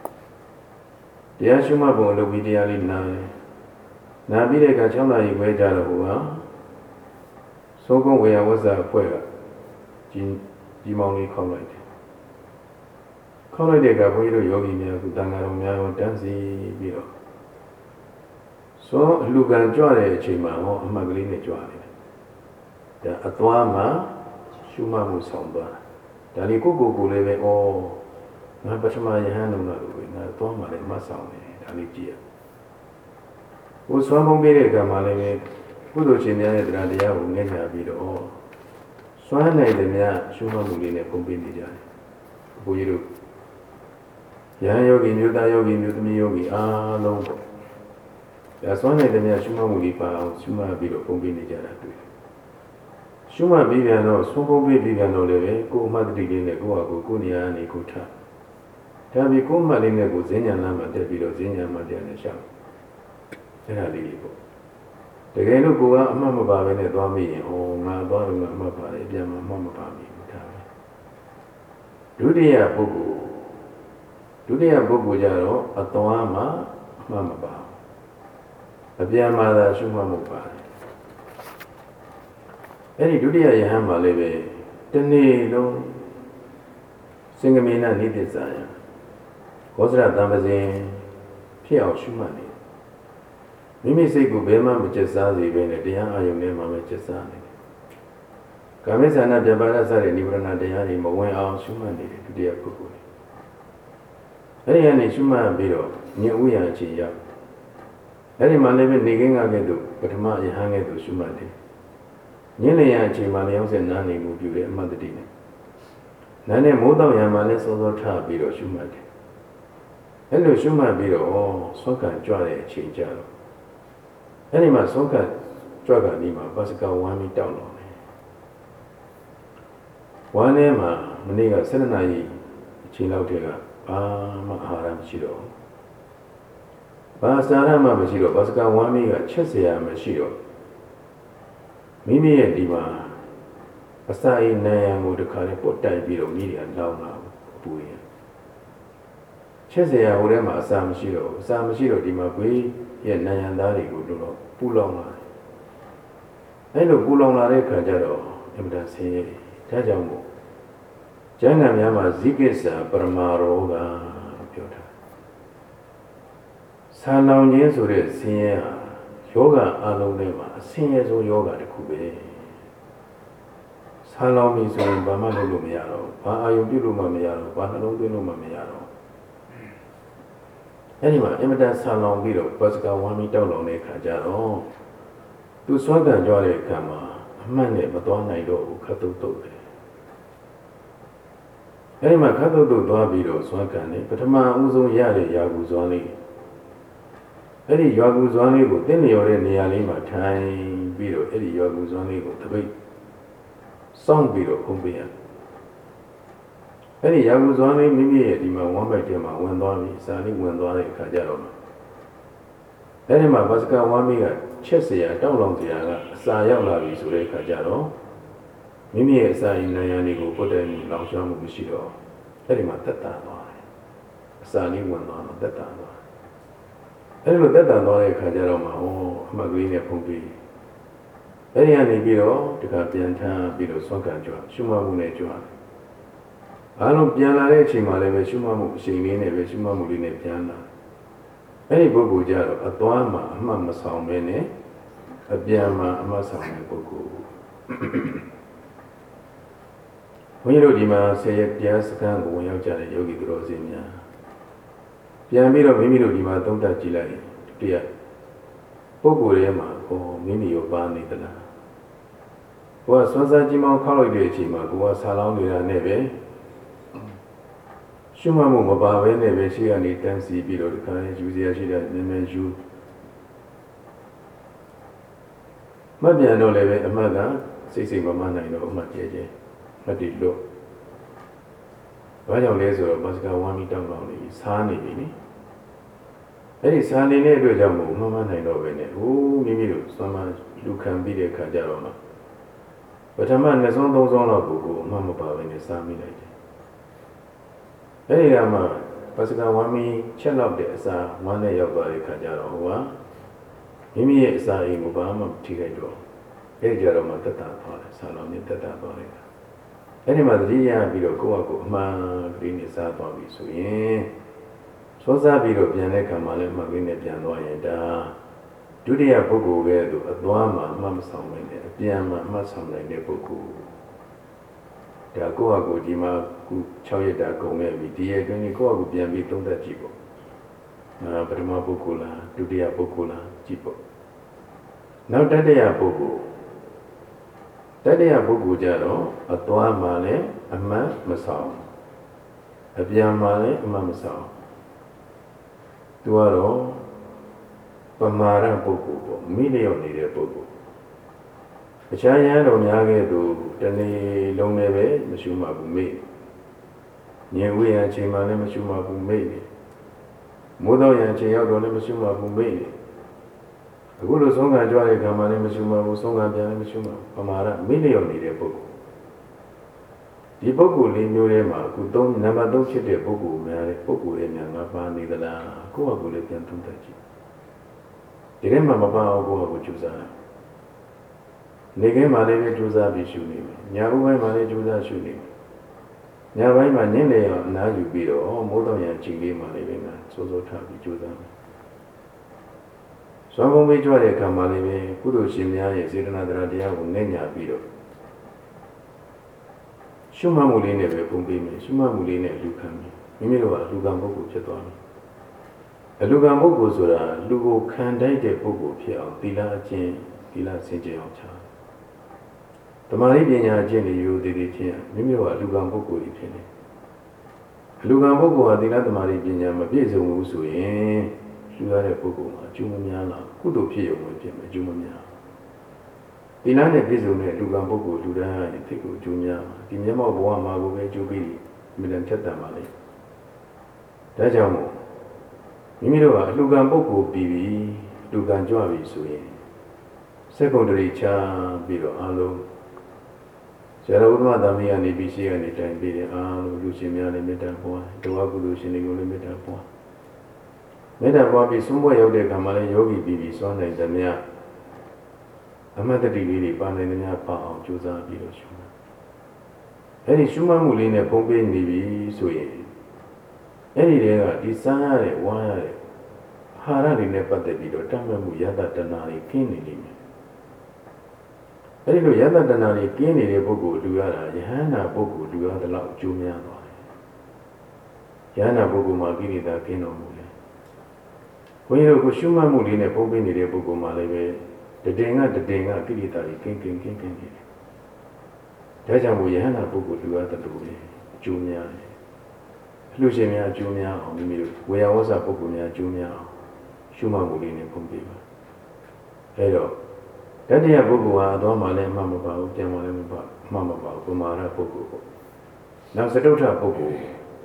တရားရှုမှတ်ပုံလုပ်ပြီးတရားလေးနားတယ်နားပြီးတဲ့အခါ၆နာရီခွဲကြတော့ဟိုဟာသုံးကုန်းဝေယဝဇ္ဇအဖွဲ့ကကြီးကြီးမောင်လေးခေါက်လိုက်တယ်ခေါက်လိုက်တဲ့အခါဘုန်းကြီးတို့ယောဂီများကတန်ဃာတော်များကိုတန်းစီပြီးတော့သောအလူကံကြွတဲ့အချိန်မှာဟောအမှတ်ကလေးနဲ့ကြွနေတယ်ဒါအသွားမှာရှုမှတ်မှုဆောင်သွားတာဒါလေးကိုကိုကိုလည်းပဲဩငါပထမယဟန်လုံးလာလို့ငါသွားမှလည်းမဆောင်နေဒါလေးကြည့်ရဟိုသွမ်းပုံပေးတဲ့ကံမှာလည်းပဲကုသိုလ်ရှင်များရဲ့တရားတရားကိုငဲ့ညာပြီးတော့စွမ်းနိုင်တဲ့များရှုမှတ်မှုလေးနဲ့ပုံပေးနေကြတယ်ဘုရားတို့ယဟန်ယောဂီမျိုးသားယောဂီမျိုးသမီးယောဂီအားလုံးပေါ့ဒါစွမ်းနိုင်တဲ့များရှုမှတ်မှုလေးပါအောင်ရှုမှတ်ပြီးတော့ပုံပေးနေကြတာတွေ့တယ်ရှုမှတ်ပြီးပြန်တော့သုံးပုံပေးပြီးပြန်တော့လည်းပဲကိုယ်အမှတ်တတိလေးနဲ့ကိုယ့်ဟာကိုယ်ကိုယ်နေရာနေကိုထားဒါပြီးကိုယ်မှတ်လေးနဲ့ကိုယ်ဈဉ္ညာလမ်းမှာတက်ပြီးတော့ဈဉ္ညာမှတရားနဲ့ရှောက်အဲ့ဒါလေးပေါ့တကယ်လို့ကိုကအမှတ်မပါဘဲနဲ့သွားမိရင်ဟောငါသွားလို့ငါအမှတ်ပါတယ်ပြန်မှအမှတ်မပါမိဘူးဒါပဲဒုတိယပုဂ္ဂိုလ်ဒုတိယပုဂ္ဂိုလ်ကြတော့အသွားမှာအမှတ်မပါအပြန်မှာသာရှုမှတ်မှုပါတယ်အဲ့ဒီဒုတိယယဟန်မှာလည်းပဲတနေ့လုံးစင်္ဂမေနနိတိဇာယဘောဇရတံပဇင်ဖြစ်အောင်ရှုမှတ်နေမိမိစိတ်ကိုဘယ်မှမကျက်စားစေဘဲနဲ့တရားအာယုန်ထဲမှာပဲကျက်စားနေတယ်။ကာမိသနာပြပါဒစတဲ့နိဗ္ဗာန်တရားတွေမဝင်အောင်ရှုမှတ်နေတယ်ဒုတိယပုဂ္ဂိုလ်။အဲဒီကနေရှုမှတ်ပြီးတော့ဉာဏ်ဥယျာဉ်အခြေရောက်။အဲဒီမှာလည်းပဲနေကင်းကကဲ့သို့ပထမယဟန်ကဲ့သို့ရှုမှတ်တယ်။ဉာဏ်လျာအခြေမှာလျောင်းစက်နားနေမှုပြုတဲ့အမှတ်တတိနဲ့။ဒနာနဲ့မိုးတော့ရံမှာလည်းစောစောထားပြီးတော့ရှုမှတ်တယ်အဲ့လိုရှုမှတ်ပြီးတော့ဆွမ်းခံကြွတဲ့အချိန်ကြတော့အဲ့ဒီမှာဆွမ်းခံကြွကနေမှာပါစကဝမ်းပြီးတောက်တော့တယ်ဝမ်းထဲမှာမနေ့ကဆယ်နှစ်နာရီအချိန်လောက်တည်းကဘာမှအာဟာရမရှိတော့ဘာစာရမှမရှိတော့ပါစကဝမ်းပြီးကချက်เสียရမရှိတော့မိမိရဲ့ဒီမှာအစာအိမ်နိုင်ရမှုတစ်ခါလေးပို့တိုက်ပြီးတော့မိတွေကလောင်းလာပူရချက်เสียရဟိုထဲမှာအစာမရှိတော့အစာမရှိတော့ဒီမှာကိုယ်ရဲ့နိုင်ရသားတွေကိုတော့ပူလောင်လာတယ်အဲ့လိုပူလောင်လာတဲ့ခါကျတော့အမှန်တန်ဆင်းရဲဒါကြောင့်မို့ကျမ်းဂန်များမှာဇိကိစ္စပရမာရောဂပြောတာဆာလောင်ခြင်းဆိုတဲ့ဆင်းရဲဟာယောဂအလုံးထဲမှာအဆင်းရဲဆုံးယောဂတစ်ခုပဲဆာလောင်ပြီဆိုရင်ဘာမှလုပ်လို့မရတော့ဘာအာယုံပြုလို့မှမရတော့ဘာနှလုံးသွင်းလို့မှမရတော့အဲ့ဒီမှာအင်မတန်ဆာလောင်ပြီးတော့ဘတ်စကဝမ်းပြီးတောက်လောင်တဲ့ခါကျတော့သူစွမ်းကံကြွားတဲ့အခါမှာအမှန်နဲ့မသွားနိုင်တော့ဘူးခတ်တုတ်တုတ်တယ်အဲ့ဒီမှာခတ်တုတ်တုတ်သွားပြီးတော့စွမ်းကံနဲ့ပထမအဦးဆုံးရတဲ့ရာဂူစွမ်းလေးအဲ့ဒီရာဂူစွမ်းလေးကိုတင်းလျော်တဲ့နေရာလေးမှာထိုင်ပြီးတော့အဲ့ဒီရာဂူစွမ်းလေးကိုတပိတ်စောင့်ပြီးတော့ခုံးပေးရအဲ့ဒီရာဂူစွမ်းလေးမိမိရဲ့ဒီမှာဝမ်းပိုက်ထဲမှာဝင်သွားပြီစာလေးဝင်သွားတဲ့အခါကျတော့အဲ့ဒီမှာဘတ်စကဝမ်းမိကချက်เสียတောက်လောင်เสียကအစာရောက်လာပြီဆိုတဲ့အခါကျတော့မိမိရဲ့အစာရည်နိုင်ရည်ကိုပုတ်တဲ့လောင်ကျွမ်းမှုမရှိတော့အဲ့ဒီမှာတက်တာသွားတယ်အစာလေးဝင်သွားတော့တက်တာသွားအဲ့လိုတက်တာသွားတဲ့အခါကျတော့မှဩအမှတ်ကလေးနဲ့ဖုံးပြီးအဲ့ဒီကနေပြီးတော့ဒီကပြန်ထမ်းပြီးတော့ဆွမ်းခံကြွရှုမှတ်မှုနဲ့ကြွအားလုံးပြန်လာတဲ့အချိန်မှာလည်းပဲရှုမှတ်မှုအချိန်လေးနဲ့ပဲရှုမှတ်မှုလေးနဲ့ပြန်လာအဲ့ဒီပုဂ္ဂိုလ်ကြတော့အသွားမှာအမှတ်မဆောင်ပဲနဲ့အပြန်မှာအမှတ်ဆောင်တဲ့ပုဂ္ဂိုလ်ဘုန်းကြီးတို့ဒီမှာဆယ်ရက်တရားစခန်းကိုဝင်ရောက်ကြတဲ့ယောဂီသူတော်စင်များပြန်ပြီးတော့မိမိတို့ဒီမှာသုံးသပ်ကြည့်လိုက်တရားပုဂ္ဂိုလ်ရဲ့မှာဟောမိမိရောပါနေသလားကိုကစွမ်းစားကြီးမောင်းခောက်လိုက်တဲ့အချိန်မှာကိုကဆာလောင်းနေတာနဲ့ပဲရှုမှတ်မှုမပါဘဲနဲ့ပဲရှိကနေတန်းစီပြီးတော့ဒီခါလေးယူစရာရှိတဲ့နည်းနည်းယူမပြန်တော့လည်းပဲအမှတ်ကစိတ်စိတ်မမနိုင်တော့အမှတ်ကျဲကျဲမတည်လို့ဘာကြောင့်လဲဆိုတော့ဘတ်စကဝမ်းပြီးတောင်းတောင်းနေစားနေပြီနိအဲ့ဒီစားနေတဲ့အတွက်ကြောင့်မို့မမနိုင်တော့ပဲနဲ့ဟိုးမိမိတို့စွမ်းမလူခံပြီးတဲ့ခါကြတော့မှပထမနှစ်ဆုံးသုံးဆုံးတော့ကိုကိုအမှတ်မပါပဲနဲ့စားမိလိုက်တယ်အဲ့ဒီကမှဘတ်စကဝမ်းပြီးချက်တော့တဲ့အစာဝမ်းနဲ့ရောက်သွားတဲ့ခါကြတော့ဟိုကမိမိရဲ့အစာအိမ်ကိုဘာမှမထိခိုက်တော့အဲ့ဒီကြတော့မှတက်တာသွားတယ်ဆာလောင်နဲ့တက်တာသွားတယ်အဲ့ဒီမှာသတိရပြီးတော့ကိုယ့်အကူအမှန်ကလေးနဲ့စားသွားပြီဆိုရင်စောစားပြီးတော့ပြန်တဲ့ခံမှလည်းမှတ်ပြီးနဲ့ပြန်သွားရင်ဒါဒုတိယပုဂ္ဂိုလ်ရဲ့သူအသွားမှာအမှတ်မဆောင်နိုင်တဲ့အပြန်မှာအမှတ်ဆောင်နိုင်တဲ့ပုဂ္ဂိုလ်ဒါကိုယ့်အကူဒီမှာခု၆ရက်တာကုန်ခဲ့ပြီဒီရက်တွင်းကိုယ့်အကူပြန်ပြီးသုံးသပ်ကြည့်ပေါ့အာပထမပုဂ္ဂိုလ်လားဒုတိယပုဂ္ဂိုလ်လားကြည့်ပေါ့နောက်တတိယပုဂ္ဂိုလ်တတိယပုဂ္ဂိုလ်ကြတော့အသွားမှလည်းအမှန်မဆောင်အပြန်မှလည်းအမှန်မဆောင်သူကတော့ပမာရပုဂ္ဂိုလ်ပေါ့မိလျော့နေတဲ့ပုဂ္ဂိုလ်အခြားရန်တော်များကဲ့သို့တနေ့လုံးလည်းပဲမရှုမှဘူးမေ့ညင်ဝေးရန်ချိန်မှလည်းမရှုမှဘူးမေ့နေမိုးတော်ရန်ချိန်ရောက်တော့လည်းမရှုမှဘူးမေ့နေအခုလိုဆုံးခံကြွားတဲ့ခံမှလည်းမရှုမှဘူးဆုံးခံပြန်လည်းမရှုမှဘူးပမာရမိလျော့နေတဲ့ပုဂ္ဂိုလ်ဒီပုဂ္ဂိုလ်လေးမျိုးထဲမှာအခုသုံးနံပါတ်သုံးဖြစ်တဲ့ပုဂ္ဂိုလ်များတဲ့ပုဂ္ဂိုလ်တွေများငါပါနေသလားကိုယ့်အကူလေးပြန်သုံးသပ်ကြည့်ဒီထဲမှာမပါအောင်ကိုယ့်အကူကြိုးစားနေခင်းမှာလည်းကြိုးစားပြီးရှုနေမယ်ညဦးပိုင်းမှာလည်းကြိုးစားရှုနေမယ်ညပိုင်းမှာညနေအောင်အနားယူပြီးတော့မိုးတော်ရန်ချိန်လေးမှာလည်းပဲငါစိုးစိုးထားပြီးကြိုးစားမယ်ဇောဘုံပေးကြွတဲ့အခါမှာလည်းပဲကုသိုလ်ရှင်များရဲ့စေတနာတရားတရားကိုနဲ့ညာပြီးတော့ရှုမှတ်မှုလေးနဲ့ပဲပုံပေးမယ်ရှုမှတ်မှုလေးနဲ့လူခံမယ်မိမိတို့ကလူခံပုဂ္ဂိုလ်ဖြစ်သွားတယ်အလူခံပုဂ္ဂိုလ်ဆိုတာလူကိုခံတိုက်တဲ့ပုဂ္ဂိုလ်ဖြစ်အောင်သီလအကျင့်သီလစင်ကြယ်အောင်ချာသဓမ္မရိပညာအကျင့်တွေယူတည်တည်ချင်းမိမိတို့ကအလူကံပုဂ္ဂိုလ်တွေဖြစ်နေအလူကံပုဂ္ဂိုလ်ဟာသီလဓမ္မရိပညာမပြည့်စုံဘူးဆိုရင်လူရတဲ့ပုဂ္ဂိုလ်မှာအကျိုးမများလားကုသိုလ်ဖြစ်ရုံပဲဖြစ်မယ်အကျိုးမများသီလနဲ့ပြည့်စုံတဲ့လူကံပုဂ္ဂိုလ်လူတိုင်းရဲ့သိကိုအကျိုးများမှာဒီမျက်မှောက်ဘဝမှာကိုပဲအကျိုးပေးမိလန်ထက်တန်ပါလေဒါကြောင့်မို့မိမိတို့ကအလူကံပုဂ္ဂိုလ်ပြီးပြီးလူကံကြွပြီဆိုရင်စက္ကုံတရီချပြီးတော့အားလုံးဇေရဝုဒ္ဓမသာမီးကနေပြီးရှိကနေတိုင်ပြီးတယ်အားလုံးလူရှင်များလည်းမေတ္တာပွားဒဝကုလူရှင်တွေကိုလည်းမေတ္တာပွားမေတ္တာပွားပြီးသုံးဘွယ်ရောက်တဲ့ခါမှာလည်းယောဂီပြီးပြီးစွမ်းနိုင်သမျှအမတ္တတိလေးတွေပါနိုင်သမျှပါအောင်ကြိုးစားပြီးတော့ရှုမှတ်အဲဒီရှုမှတ်မှုလေးနဲ့ပုံပေးနေပြီဆိုရင်အဲ့ဒီတည်းကဒီစမ်းရတဲ့ဝမ်းရတဲ့အာဟာရတွေနဲ့ပတ်သက်ပြီးတော့တတ်မှတ်မှုယတတနာတွေခင်းနေလိမ့်မယ်အဲ့ဒီလိုယတတနာတွေကင်းနေတဲ့ပုဂ္ဂိုလ်လူရတာယဟန္တာပုဂ္ဂိုလ်လူရတဲ့လောက်အကျိုးများသွားတယ်ယဟန္တာပုဂ္ဂိုလ်မှာကိလေသာကင်းတော်မူတယ်ဘုန်းကြီးတို့ကိုရှုမှတ်မှုလေးနဲ့ပုံပေးနေတဲ့ပုဂ္ဂိုလ်မှာလည်းပဲတည်င်ကတည်င်ကကိလေသာတွေကင်းကင်းကင်းကင်းနေတယ်ဒါကြောင့်မို့ယဟန္တာပုဂ္ဂိုလ်လူရတဲ့လူတွေအကျိုးများတယ်အလှရှင်များအကျိုးများအောင်မိမိတို့ဝေယဝဆပုဂ္ဂိုလ်များအကျိုးများအောင်ရှုမှတ်မှုလေးနဲ့ပုံပေးပါအဲတော့တတိယပုဂ္ဂိုလ်ဟာအတော်မှလည်းအမှမပါဘူးပြန်မှလည်းမပါအမှမပါဘူးပမာရပုဂ္ဂိုလ်ပေါ့နောက်စတုထပုဂ္ဂိုလ်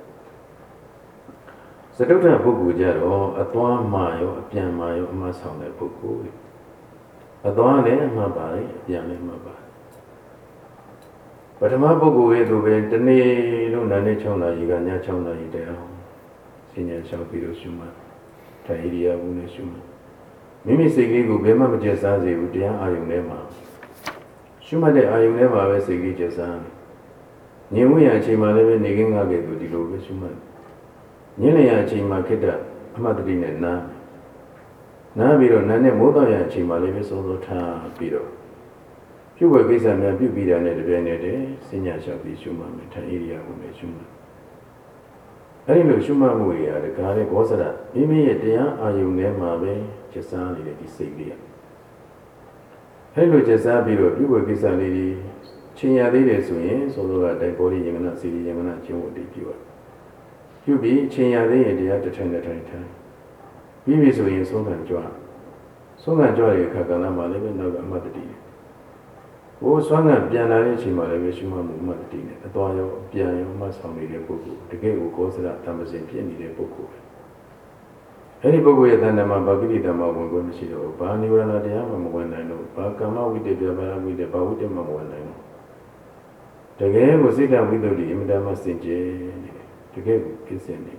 စတုထပုဂ္ဂိုလ်ကြတော့အသွားမှရောအပြန်မှရောအမှဆောင်တဲ့ပုဂ္ဂိုလ်အသွားလည်းအမှပါတယ်အပြန်လည်းအမှပါတယ်ပထမပုဂ္ဂိုလ်ရဲ့သူပဲတနေ့လုံးနာနေ၆နာရီကည၆နာရီတည်းအောင်စဉ္ညာလျှောက်ပြီးတော့ရှုမှတ်ထိုင်ဣရိယာပုနဲ့ရှုမှတ်မိမိစိတ်ကလေးကိုဘယ်မှမကျက်စားစေဘူးတရားအာယုန်ထဲမှာရှုမှတ်တဲ့အာယုန်ထဲမှာပဲစိတ်ကလေးကျက်စားနေငြိမ်ဝှရအချိန်မှလည်းပဲနေကင်းကားကဲ့သို့ဒီလိုပဲရှုမှတ်ညနေရအချိန်မှခိတ္တအမှတ်တတိနဲ့နားနားပြီးတော့နားနဲ့မိုးတော့ရအချိန်မှလည်းပဲစောစောထားပြီးတော့ပြုဝဲကိစ္စများပြုပြီးတာနဲ့တပြိုင်နက်တည်းစဉ္ညာလျှောက်ပြီးရှုမှတ်မယ်ထိုင်ဣရိယာပုနဲ့ရှုမှတ်အဲဒီလိုရှုမှတ်မှုတွေဟာဒီကားလေးဘောဇရမိမိရဲ့တရားအာယုန်ထဲမှာပဲကျက်စားနေတဲ့ဒီစိတ်လေးအဲဒီလိုကျက်စားပြီးတော့ပြုဝဲကိစ္စလေးတွေချိန်ရသေးတယ်ဆိုရင်စောစောကတိုင်ပေါ်ရိယင်္ဂနာစီရိယင်္ဂနာကျင့်ဝတ်တွေပြုရပြုပြီးချိန်ရသေးရင်တရားတစ်ထိုင်တစ်ထိုင်ထိုင်ပြီးပြီဆိုရင်သုံးခံကြွသုံးခံကြွရဲ့အခါကလည်းမှလည်းပဲနောက်ကအမှတ်တတိဟိုဆွမ်းကပြန်လာတဲ့အချိန်မှာလည်းပဲရှုမှတ်မှုအမှတ်တတိနဲ့အတော်ရောပြန်ရောမှတ်ဆောင်နေတဲ့ပုဂ္ဂိုလ်တကယ်ကိုကောစရတမ္ပစင်ဖြစ်နေတဲ့ပုဂ္ဂိုလ်အဲဒီပုဂ္ဂိုလ်ရဲ့တဏ္ဍာမှာဘာကိရိတမဝင်ခွင့်မရှိတော့ဘာနိဝရဏတရားမှမဝင်နိုင်တော့ဘာကမ္မဝိတ္တပြဘာဝိတ္တဘာဝိတ္တမှမဝင်နိုင်တော့တကယ်ကိုစိတ်တဝိတ္တုအင်မတန်မှစင်ကြယ်နေတယ်တကယ်ကိုပြည့်စင်နေ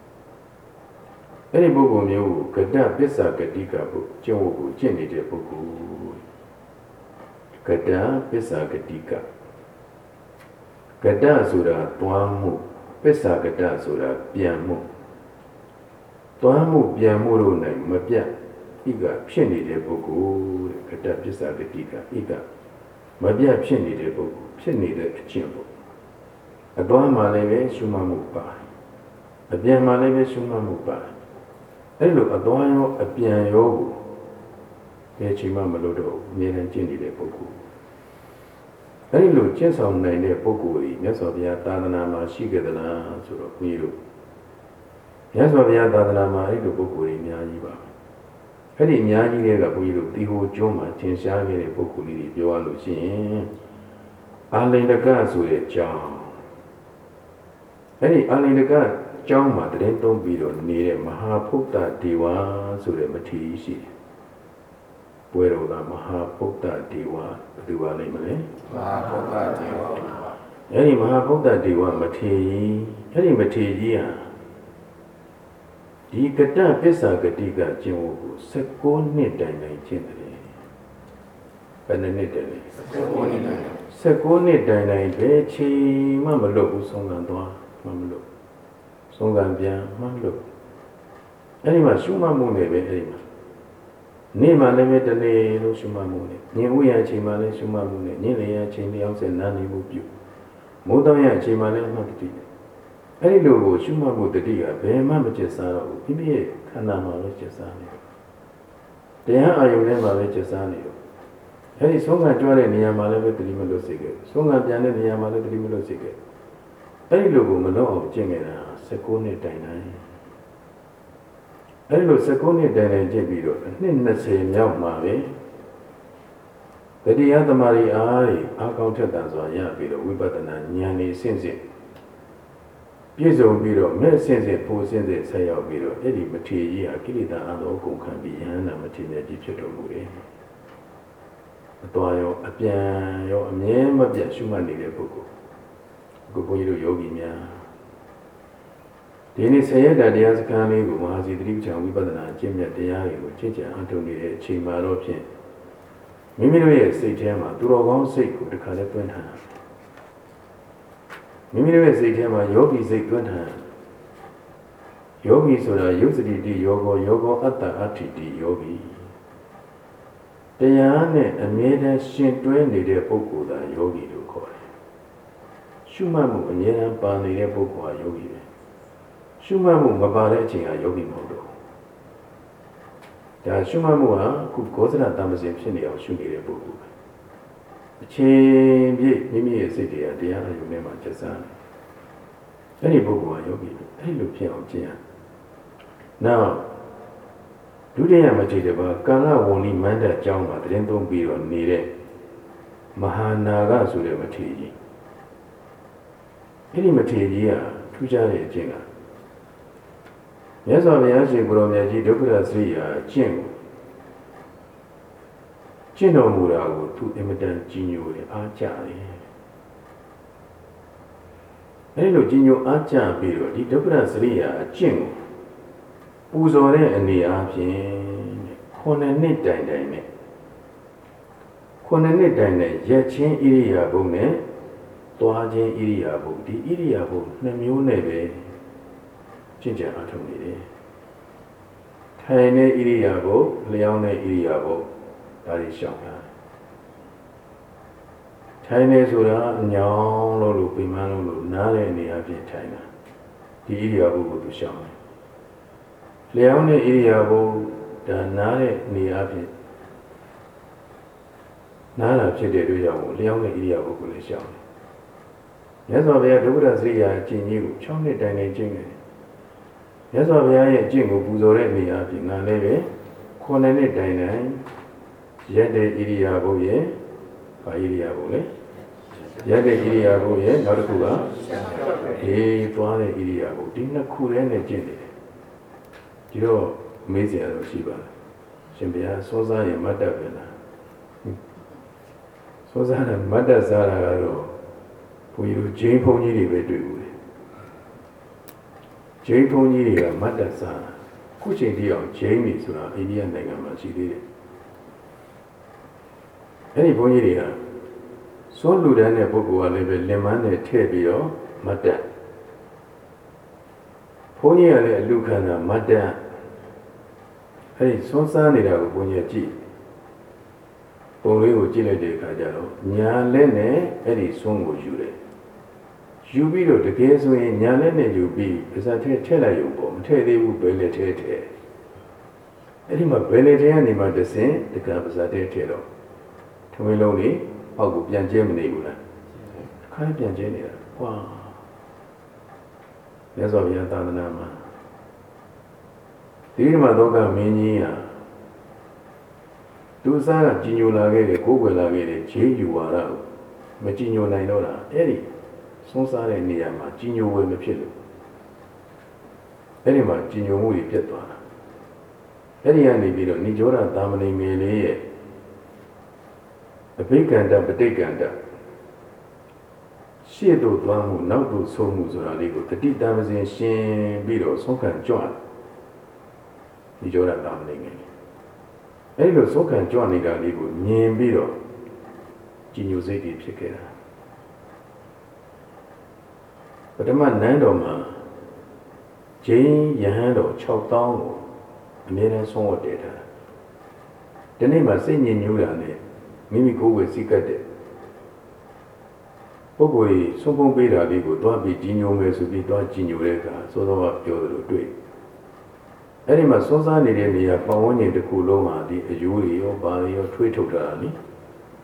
အဲဒီပုဂ္ဂိုလ်မျိုးကိုကတ္တပစ္စာကတိကပုကျင့်ဝတ်ကိုကျင့်နေတဲ့ပုဂ္ဂိုလ်ကတ္တပစ္စာကတိကကတ္တဆိုတာတွားမှုပစ္စာကတ္တဆိုတာပြန်မှုတွားမှုပြန်မှုတို့၌မပြတ်ဤကဖြစ်နေတဲ့ပုဂ္ဂိုလ်တဲ့ကတ္တပစ္စာကတိကဤကမပြတ်ဖြစ်နေတဲ့ပုဂ္ဂိုလ်ဖြစ်နေတဲ့အချင်းပေါ့အတွားမှလည်းပဲရှုမှတ်မှုပါအပြန်မှလည်းပဲရှုမှတ်မှုပါအဲ့လိုအတွားရောအပြန်ရောကိုဘယ်ချိန်မှမလို့တော့အမြဲတမ်းကျင့်နေတဲ့ပုဂ္ဂိုလ်အဲ့ဒီလိုကျင့်ဆောင်နိုင်တဲ့ပုဂ္ဂိုလ်ကြီးမြတ်စွာဘုရားသာသနာမှာရှိကြသလားဆိုတော့ဘုန်းကြီးတို့မြတ်စွာဘုရားသာသနာမှာအဲ့ဒီပုဂ္ဂိုလ်ကြီးအများကြီးပါအဲ့ဒီအများကြီးတွေကဘုန်းကြီးတို့ဒီဟိုကျွန်းမှာသင်ရှားခဲ့တဲ့ပုဂ္ဂိုလ်ကြီးတွေပြောရလို့ရှိရင်အာလိန္ဒကဆိုတဲ့အကြောင်းအဲ့ဒီအာလိန္ဒကကျောင်းမှာတရင်သုံးပြီးတော့နေတဲ့မဟာဖုဒ္ဒဒေဝဆိုတဲ့မထေရရှိတယ်ပွဲတော်ကမဟာဖုဒ္ဒဒေဝဘယ်သူပါလိမ့်မလဲမဟာဖုဒ္ဒဒေဝအဲ့ဒီမဟာဖုဒ္ဒဒေဝမထေရအဲ့ဒီမထေရကြီးဟာဒီကတ္တပစ္စာကတိကကျင့်ဝတ်ကို၁၉နှစ်တိုင်တိုင်ကျင့်တယ်ဘယ်နှစ်နှစ်တိုင်လဲ၁၉နှစ်တိုင်၁၉နှစ်တိုင်တိုင်ပဲချိန်မှမလွတ်ဘူးဆုံးခံသွားမှမလွတ်ဆုံးခံပြန်မှမလွတ်အဲ့ဒီမှာရှုမှတ်မှုနဲ့ပဲအဲ့ဒီမှာနေ့မှလည်းပဲတနေ့လို့ရှုမှတ်မှုနဲ့ညင်ဥရအချိန်မှလည်းရှုမှတ်မှုနဲ့ညင်လေရအချိန်လျောက်စနာနေမှုပြုမိုးတောင်းရအချိန်မှလည်းမှတ်တည်အဲ့ဒီလိုကိုရှုမှတ်မှုတတိကဘယ်မှမကျက်စားတော့ဘူးပြည့်ပြည့်ခန္ဓာမှာပဲကျက်စားနေတယ်တရားအာယုန်ထဲမှာပဲကျက်စားနေတယ်ယအဲဒီဆုံးခံကြွားတဲ့နေရာမှာလည်းပဲတတိမလို့စိတ်ကဆုံးခံပြန်တဲ့နေရာမှာလည်းတတိမလို့စိတ်ကအဲဒီလိုကိုမလို့အောင်ကျင့်နေတာ十九နှစ်တိုင်တိုင်းအဲဒီလို十九နှစ်တိုင်တိုင်းကျင့်ပြီးတော့နှစ်二十မြောက်မှာပဲတတိယသမารီအားတွေအကောင်းထက်တန်စွာရပြီးတော့ဝိပဿနာဉာဏ်နဲ့ဆင့်စစ်ပြည့်စုံပြီးတော့မဲ့ဆင့်စစ်ပိုးဆင့်စစ်ဆက်ရောက်ပြီးတော့အဲ့ဒီမထေရကြီးဟာကိလေသာအသောကုန်ခံပြီးယဟန္တာမထေရကြီးဖြစ်တော်မူတယ်။အတော်ရောအပြန်ရောအမြဲမပြတ်ရှုမှတ်နေတဲ့ပုဂ္ဂိုလ်အခုဘုန်းကြီးတို့ယောဂီများဒီနေ့ဆယ်ရက်တာတရားစခန်းလေးကိုမဟာစီတိပ္ပံဝိပဿနာအကျင့်မြတ်တရားတွေကိုကျင့်ကြံအထောက်နေတဲ့အချိန်မှာတော့ဖြင့်မိမိတို့ရဲ့စိတ်ထဲမှာသူတော်ကောင်းစိတ်ကိုတစ်ခါလဲတွင်းထားတာမိမိတို့ရဲ့စိတ်ထဲမှာယောဂီစိတ်တွင်းထားတာယောဂီဆိုတာယုတ်စတိတိယောဂောယောဂောအတ္တအဋ္ဌိတိယောဂီတရားနဲ့အမြဲတမ်းရှင်တွဲနေတဲ့ပုဂ္ဂိုလ်သာယောဂီလို့ခေါ်တယ်ရှုမှတ်မှုအမြဲတမ်းပါနေတဲ့ပုဂ္ဂိုလ်ဟာယောဂီပဲရှုမှတ်မှုမပါတဲ့အချိန်ဟာယောဂီမဟုတ်တော့ဒါရှုမှတ်မှုဟာခုဂောဇရတမ္ပစဉ်ဖြစ်နေအောင်ရှုနေတဲ့ပုဂ္ဂိုလ်ပဲအချိန်ပြည့်မိမိရဲ့စိတ်တွေကတရားအယုံထဲမှာကျဆန်းတယ်အဲ့ဒီပုဂ္ဂိုလ်ဟာယောဂီပဲအဲ့လိုဖြစ်အောင်ကျင့်ရနောက်ဒုတိယမထေရဘာကာလဝဏိမန္တအကြောင်းမှာတရင်သုံးပြီးတော့နေတဲ့မဟာနာဂဆိုတဲ့မထေရကြီးအဲ့ဒီမထေရကြီးကထူးခြားတဲ့အကျင့်ကမြတ်စွာဘုရားရှင်ကိုရောင်မြတ်ကြီးဒုက္ခရစရိယာကျင့်ကိုကျင့်တော်မူတာကိုသူအင်မတန်ကြီးညိုတယ်အားကြတယ်အဲဒီလိုကြီးညိုအားကြပြီးတော့ဒီဒုက္ခရစရိယာအကျင့်ကိုပူဇော်တဲ့အနေအချင်းခုနှစ်နှစ်တိုင်တိုင်နဲ့ခုနှစ်နှစ်တိုင်နဲ့ရက်ချင်းဣရိယာပုနဲ့တွားချင်းဣရိယာပုဒီဣရိယာပုနှစ်မျိုးနဲ့ပဲကျင့်ကြံအထောက်နေတယ်။ထိုင်တဲ့ဣရိယာပုလျောင်းတဲ့ဣရိယာပုဒါတွေရှောင်တာ။ထိုင်နေဆိုတာအညောင်းလို့လို့ပြင်းမလို့လို့နားတဲ့နေရာပြင်ထိုင်တာဒီဣရိယာပုကိုသူရှောင်တယ်။လျောင်းတဲ့ဣရိယာပုဒါနားတဲ့နေရာပြင်နားတာဖြစ်တဲ့အတွက်ကြောင့်လျောင်းတဲ့ဣရိယာပုကိုလည်းရှောင်တယ်။မြတ်စွာဘုရားဒုက္ခရစရိယာကျင့်ကြီးကို၆နှစ်တိုင်တိုင်ကျင့်ခဲ့တယ်မြတ်စွာဘုရားရဲ့အကျင့်ကိုပူဇော်တဲ့နေရာပြင်ငါလည်းပဲခုနှစ်နှစ်တိုင်တိုင်ရက်တဲ့ဣရိယာပုရဲ့ဗာဣရိယာပုလေရက်တဲ့ဣရိယာပုရဲ့နောက်တစ်ခုကဒီသွားတဲ့ဣရိယာပုဒီနှစ်ခုလည်းနဲ့ကျင့်တယ်ဒီတော့မေးစရာတော့ရှိပါလားရှင်ဘုရားစောစားရင်မတ်တပ်ပဲလားစောစားတယ်မတ်တပ်စားတာကတော့ဘုရားတို့ဂျိန်းဘုန်းကြီးတွေပဲတွေ့ဘူးဂျိန်းဘုန်းကြီးတွေကမတ်တဆာခုချိန်တည်းအောင်ဂျိန်းတွေဆိုတာအိန္ဒိယနိုင်ငံမှာရှိသေးတယ်အဲဒီဘုန်းကြီးတွေကစွန့်လူတန်းတဲ့ပုဂ္ဂိုလ်ကလည်းပဲလင်မန်းနဲ့ထည့်ပြီးတော့မတ်တက်ဘုန်းကြီးကလည်းအလူခံတာမတ်တက်အဲဒီစွန့်စားနေတာကိုဘုန်းကြီးကကြည့်ပုံလေးကိုကြည့်လိုက်တဲ့အခါကျတော့ညာလက်နဲ့အဲ့ဒီစွန့်ကိုယူတယ်ယူပြီးတော့တကယ်ဆိုရင်ညာလက်နဲ့ယူပြီးပါးစပ်ထဲထည့်လိုက်ရုံပေါ့မထည့်သေးဘူးဘယ်လက်ထဲထည့်အဲ့ဒီမှာဘယ်လက်ထဲကနေမှတဆင်တကယ်ပါးစပ်ထဲထည့်တော့ထမင်းလုံးလေးအောက်ကိုပြန်ကျဲမနေဘူးလားခိုင်းပြန်ကျဲနေတာဟွာမြတ်စွာဘုရားသာသနာမှာဒီမှာတော့ကမင်းကြီးဟာသူစားကကြီးညိုလာခဲ့တယ်ကိုယ်ွယ်လာခဲ့တယ်ဂျေးယူဝါဒကိုမကြီးညိုနိုင်တော့တာအဲ့ဒီဆုံးစားတဲ့နေရာမှာကြီးညိုဝယ်မဖြစ်လို့အဲ့ဒီမှာကြီးညိုမှုတွေပြတ်သွားတာအဲ့ဒီကနေပြီးတော့နိရောဓသာမဏေငယ်လေးရဲ့အဘိက္ခန္တပဋိက္ခန္တရှေ့သို့သွားမှုနောက်သို့ဆုံးမှုဆိုတာလေးကိုတတိတမစဉ်ရှင်းပြီးတော့ဆုံးခံကြွတယ်နိရောဓသာမဏေငယ်အဲ့ဒီလိုဆုံးခံကြွနေတာလေးကိုမြင်ပြီးတော့ကြီးညိုစိတ်တွေဖြစ်ခဲ့တာပထမနန်းတော်မှာဂျိန်းယဟန်တော်၆သောင်းကိုအမြဲတမ်းဆုံးဝတ်တည်ထားဒီနေ့မှာစိတ်ညစ်ညူးတာနဲ့မိမိကိုယ်ကိုယ်စိတ်ကတ်တဲ့ပုဂ္ဂိုလ်ကြီးဆုံးဖုံးပေးတာလေးကိုတွားပြီးကြီးညိုမယ်ဆိုပြီးတွားကြီးညိုတဲ့အခါစောစောကပြောသလိုတွေ့အဲ့ဒီမှာစွန်းစားနေတဲ့နေရာပတ်ဝန်းကျင်တစ်ခုလုံးမှာဒီအယိုးတွေရောဘာတွေရောထွေးထုတ်တာလေ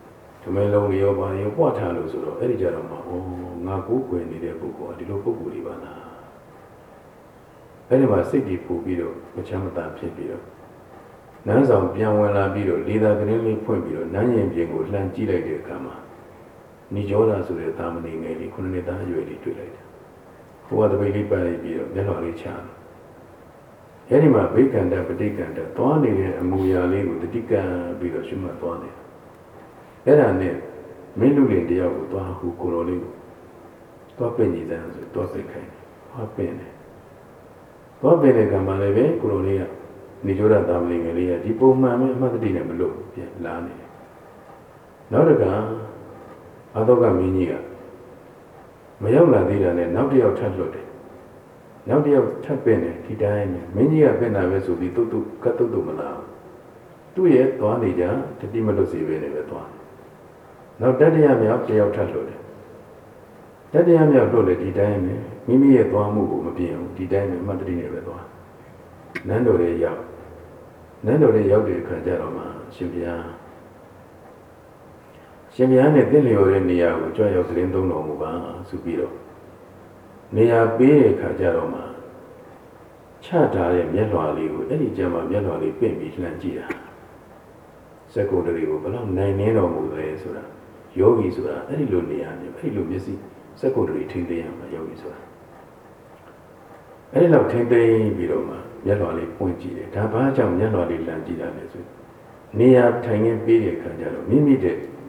ဓမင်းလုံးတွေရောပါရောပွားထားလို့ဆိုတော့အဲ့ဒီကြတော့မှဩငါကိုယ်ွယ်နေတဲ့ပုဂ္ဂိုလ်ကဒီလိုပုဂ္ဂိုလ်တွေပါလားအဲ့ဒီမှာစိတ်ကြီးပူပြီးတော့မချမ်းမသာဖြစ်ပြီးတော့နန်းဆောင်ပြန်ဝင်လာပြီးတော့လေသာကလေးလေးဖွင့်ပြီးတော့နန်းရင်ပြင်ကိုလှမ်းကြည့်လိုက်တဲ့အခါမှာနိကြောဓဆိုတဲ့သာမဏေငယ်လေးခုနှစ်နှစ်သားအရွယ်လေးတွေ့လိုက်တယ်ဟိုကတပိတ်လေးပတ်လိုက်ပြီးတော့မျက်နှာလေးချတယ်အဲ့ဒီမှာဘိက္ခန္တပဋိက္ခန္တသွားနေတဲ့အမူအရာလေးကိုတတိကံပြီးတော့ရှုမှတ်သွားတယ်အဲ့ဒါနဲ့မင်းလူလင်တယောက်ကိုသွားဟူကိုတော်လေးကိုသွားပင်ကြီးစမ်းဆိုသွားပိတ်ခိုင်းတယ်သွားပင်တယ်သွားပင်တဲ့ကံမှလည်းပဲကိုတော်လေးကနေကြတာတာမလေးငယ်လေးကဒီပုံမှန်ပဲအမှတ်တတိနဲ့မလို့ပြန်လာနေတယ်နောက်တစ်ခါအာသောကမင်းကြီးကမရောက်လာသေးတာနဲ့နောက်တစ်ယောက်ထပ်လွတ်တယ်နောက်တစ်ယောက်ထပ်ပင်တယ်ဒီတိုင်းနဲ့မင်းကြီးကပင်တာပဲဆိုပြီးတုတ်တုတ်ကတ်တုတ်တုတ်မလာသူ့ရဲ့သွားနေကြတတိမလွတ်စီပဲနဲ့ပဲသွားနောက်တတိယမြောက်တစ်ယောက်ထပ်လွတ်တယ်တတိယမြောက်လွတ်လေဒီတိုင်းနဲ့မိမိရဲ့သွားမှုကိုမပြင်းဘူးဒီတိုင်းနဲ့မှတ်တတိနဲ့ပဲသွားနန်းတော်ရဲ့ရောက်နန်းတော်ရဲ့ရောက်တဲ့အခါကျတော့မှရှင်ဘုရားရှင်ဘုရားနဲ့တင့်လျော်တဲ့နေရာကိုကြွရောက်သတင်းသုံးတော်မူပါဆိုပြီးတော့နေရာပေးတဲ့အခါကျတော့မှချထားတဲ့မျက်လွှာလေးကိုအဲ့ဒီကျမှမျက်လွှာလေးပင့်ပြီးလှမ်းကြည့်တာစက္ကုတ္တရီကိုဘယ်လောက်နိုင်နေတော်မူလဲဆိုတာယောဂီဆိုတာအဲ့ဒီလိုနေရာမျိုးအဲ့ဒီလိုမျက်စိစက္ကုတ္တရီထိန်းသိမ်းရမှာယောဂီဆိုတာအဲ့ဒီလောက်ထိန်းသိမ်းပြီးတော့မှမျက်လွှာလေးပွင့်ကြည့်တယ်ဒါဘာကြောင့်မျက်လွှာလေးလှမ်းကြည့်တာလဲဆိုနေရာထိုင်ရင်းပေးတဲ့အခါကျတော့မိမိ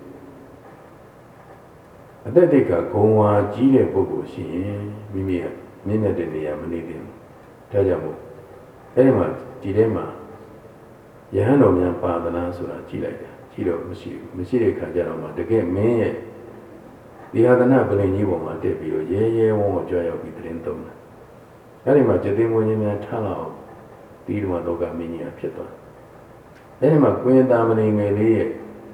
တဲ့အသက်တိတ်ကဂုံဝါကြီးတဲ့ပုဂ္ဂိုလ်ရှိရင်မိမိကမြင့်မြတ်တဲ့နေရာမနေသင့်ဘူးဒါကြောင့်မို့အဲ့ဒီမှာဒီထဲမှာယဟန်တော်များပါဒနာဆိုတာကြည့်လိုက်တယ်ကြည့်တော့မရှိဘူးမရှိတဲ့ခါကျတော့မှတကယ်မင်းရဲ့ဒီဟာဒနာပလင်ကြီးပေါ်မှာတက်ပြီးတော့ရဲရဲဝုန်းဝုန်းကြွရောက်ပြီးသတင်းသုံးတယ်အဲ့ဒီမှာကျသိမွေးခြင်းများထားလာအောင်ဒီဓမ္မတော်ကမင်းကြီးကဖြစ်သွားအဲ့ဒီမှာကွင်းသားမဏေငယ်လေးရဲ့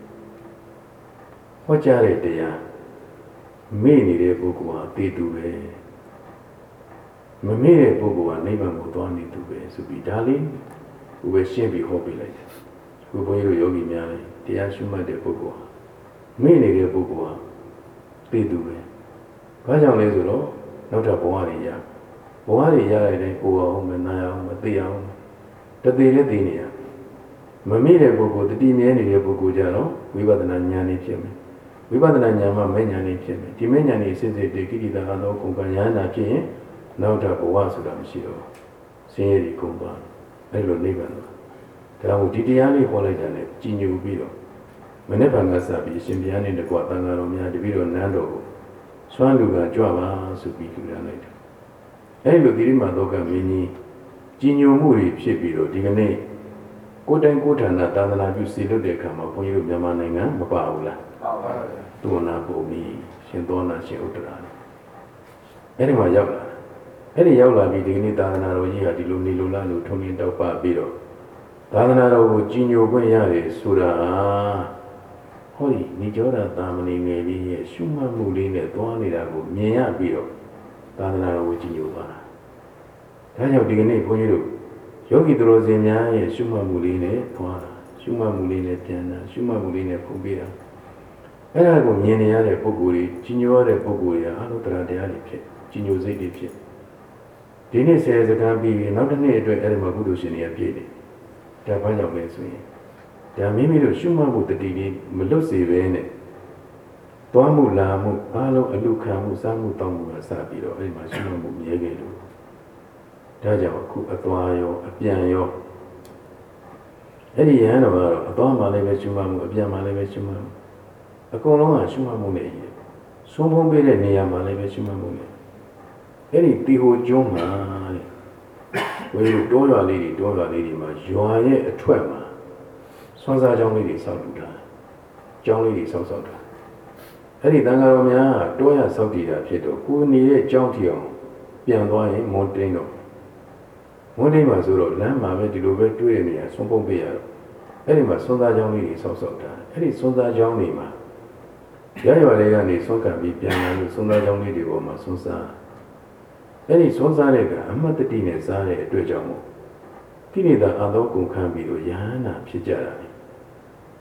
ဟောကြားတဲ့တရားမေ့နေတဲ့ပုဂ္ဂိုလ်ဟာတေတူပဲမမေ့တဲ့ပုဂ္ဂိုလ်ကနိဗ္ဗာန်ကိုသွားနေသူပဲဆိုပြီးဒါလေးဘုပဲရှင်းပြီးဟောပြလိုက်တယ်ဘုဘုန်းကြီးတို့ယောဂီများလည်းတရားရှုမှတ်တဲ့ပုဂ္ဂိုလ်ဟာမေ့နေတဲ့ပုဂ္ဂိုလ်ဟာတေတူပဲဘာကြောင့်လဲဆိုတော့နောက်ထပ်ဘဝတွေရဘဝတွေရရတဲ့ကိုယ်အောင်မနာအောင်မသိအောင်တသေးလေးသိနေရမမေ့တဲ့ပုဂ္ဂိုလ်တတိမြဲနေတဲ့ပုဂ္ဂိုလ်ကြတော့ဝိပဿနာဉာဏ်နဲ့ဖြစ်မယ်ဝိပဿနာဉာဏ်မှာမဲ့ဉာဏ်လေးဖြစ်မယ်ဒီမဲ့ဉာဏ်လေးစစ်စစ်တေကိတိတာသောကုန်ကဉာဏ်နာဖြစ်ရင်နောက်ထပ်ဘဝဆိုတာမရှိတော့ဆင်းရဲတွေကုန်သွားအဲ့လိုနိဗ္ဗာန်တော့ဒါမှမဟုတ်ဒီတရားလေးဟောလိုက်တာနဲ့ကြည်ညိုပြီးတော့မနေ့ကငါစပြီးအရှင်ဘုရားနဲ့တကွာတန်ဃာတော်များတပည့်တော်နန်းတော်ကိုဆွမ်းလူကကြွပါဆိုပြီးလူလာလိုက်တယ်အဲ့လိုဒီမှာတော့ကမင်းကြီးကြည်ညိုမှုတွေဖြစ်ပြီးတော့ဒီကနေ့ကိုယ်တိုင်ကိုယ်ဌာနသာသနာပြုစီလုပ်တဲ့အခါမှာဘုန်းကြီးတို့မြန်မာနိုင်ငံမပါဘူးလားပါပါဘုရားသူနာပုံပြီးရှင်သောနာရှင်ဥတ္တရာအဲ့ဒီမှာရောက်လာအဲ့ဒီရောက်လာပြီးဒီကနေ့သာသနာတော်ကြီးကဒီလိုနေလိုလားလို့ထုံရင်တောက်ပပြီးတော့သာသနာတော်ကိုကြီးညိုခွင့်ရတယ်ဆိုတာဟောဒီနိကြောဓသာမဏေငယ်လေးရဲ့ရှုမှတ်မှုလေးနဲ့သွားနေတာကိုမြင်ရပြီးတော့သာသနာတော်ကိုကြီးညိုသွားတာဒါကြောင့်ဒီကနေ့ဘုန်းကြီးတို့ယောဂီသူတော်စင်များရဲ့ရှုမှတ်မှုလေးနဲ့သွားတာရှုမှတ်မှုလေးနဲ့ပြန်တာရှုမှတ်မှုလေးနဲ့ဖုံးပေးတာအဲ့ဒါကိုမြင်နေရတဲ့ပုဂ္ဂိုလ်ကြီးကြီးညိုရတဲ့ပုဂ္ဂိုလ်ကြီးအားလုံးတရားတရားတွေဖြစ်ကြီးညိုစိတ်တွေဖြစ်ဒီနေ့ဆယ်စကားပြီးပြီးနောက်တစ်နေ့အတွက်အဲ့ဒီမှာဘုဒ္ဓရှင်တွေကပြည့်တယ်ဒါဘာကြောင့်လဲဆိုရင်ဒါမိမိတို့ရှုမှတ်မှုတတိလေးမလွတ်စေဘဲနဲ့သွားမှုလာမှုအားလုံးအလုခံမှုစားမှုတောင်းမှုကစပြီးတော့အဲ့ဒီမှာရှုမှတ်မှုမြဲခဲ့လို့ဒါကြောင့်အခုအသွားရောအပြန်ရောအဲ့ဒီရဟန်းတော်ကတော့အသွားမှလည်းပဲရှုမှတ်မှုအပြန်မှလည်းပဲရှုမှတ်မှုအကုန်လုံးကရှုမှတ်မှုနဲ့ရည်ဆုံးဖုံးပေးတဲ့နေရာမှာလည်းပဲရှုမှတ်မှုနဲ့အဲ့ဒီတီဟိုကျွန်းမှာတဲ့ဝေလူတောရွာလေးတွေတောရွာလေးတွေမှာရွာရဲ့အထွက်မှာဆွမ်းစားကျောင်းလေးတွေဆောက်လုပ်တာကျောင်းလေးတွေဆောက်ဆောက်တာအဲ့ဒီတန်ဃာတော်များတောရဆောက်တည်တာဖြစ်တော့ကိုနေတဲ့ကျောင်းထီအောင်ပြန်သွားရင်မွန်တင်းတော့မွန်တင်းမှာဆိုတော့လမ်းမှာပဲဒီလိုပဲတွေ့ရနေရဆုံးဖုံးပေးရတော့အဲ့ဒီမှာဆွမ်းစားကျောင်းလေးတွေဆောက်ဆောက်တာအဲ့ဒီဆွမ်းစားကျောင်းတွေမှာရရွာလေးကနေဆွမ်းကပ်ပြီးပြန်လာလို့ဆွမ်းစားကျောင်းလေးတွေပေါ်မှာဆွမ်းစားအဲ့ဒီဆွမ်းစားတဲ့ကအမတ်တတိနဲ့စားတဲ့အတွက်ကြောင့်မို့ကိလေသာအသောကုန်ခံပြီးတော့ယဟန္တာဖြစ်ကြတာလေ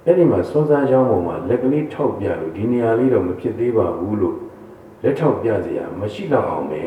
အဲ့ဒီမှာစွန်းစားเจ้าပေါ်မှာလက်ကလေးထောက်ပြလို့ဒီနေရာလေးတော့မဖြစ်သေးပါဘူးလို့လက်ထောက်ပြစရာမရှိတော့အောင်ပဲ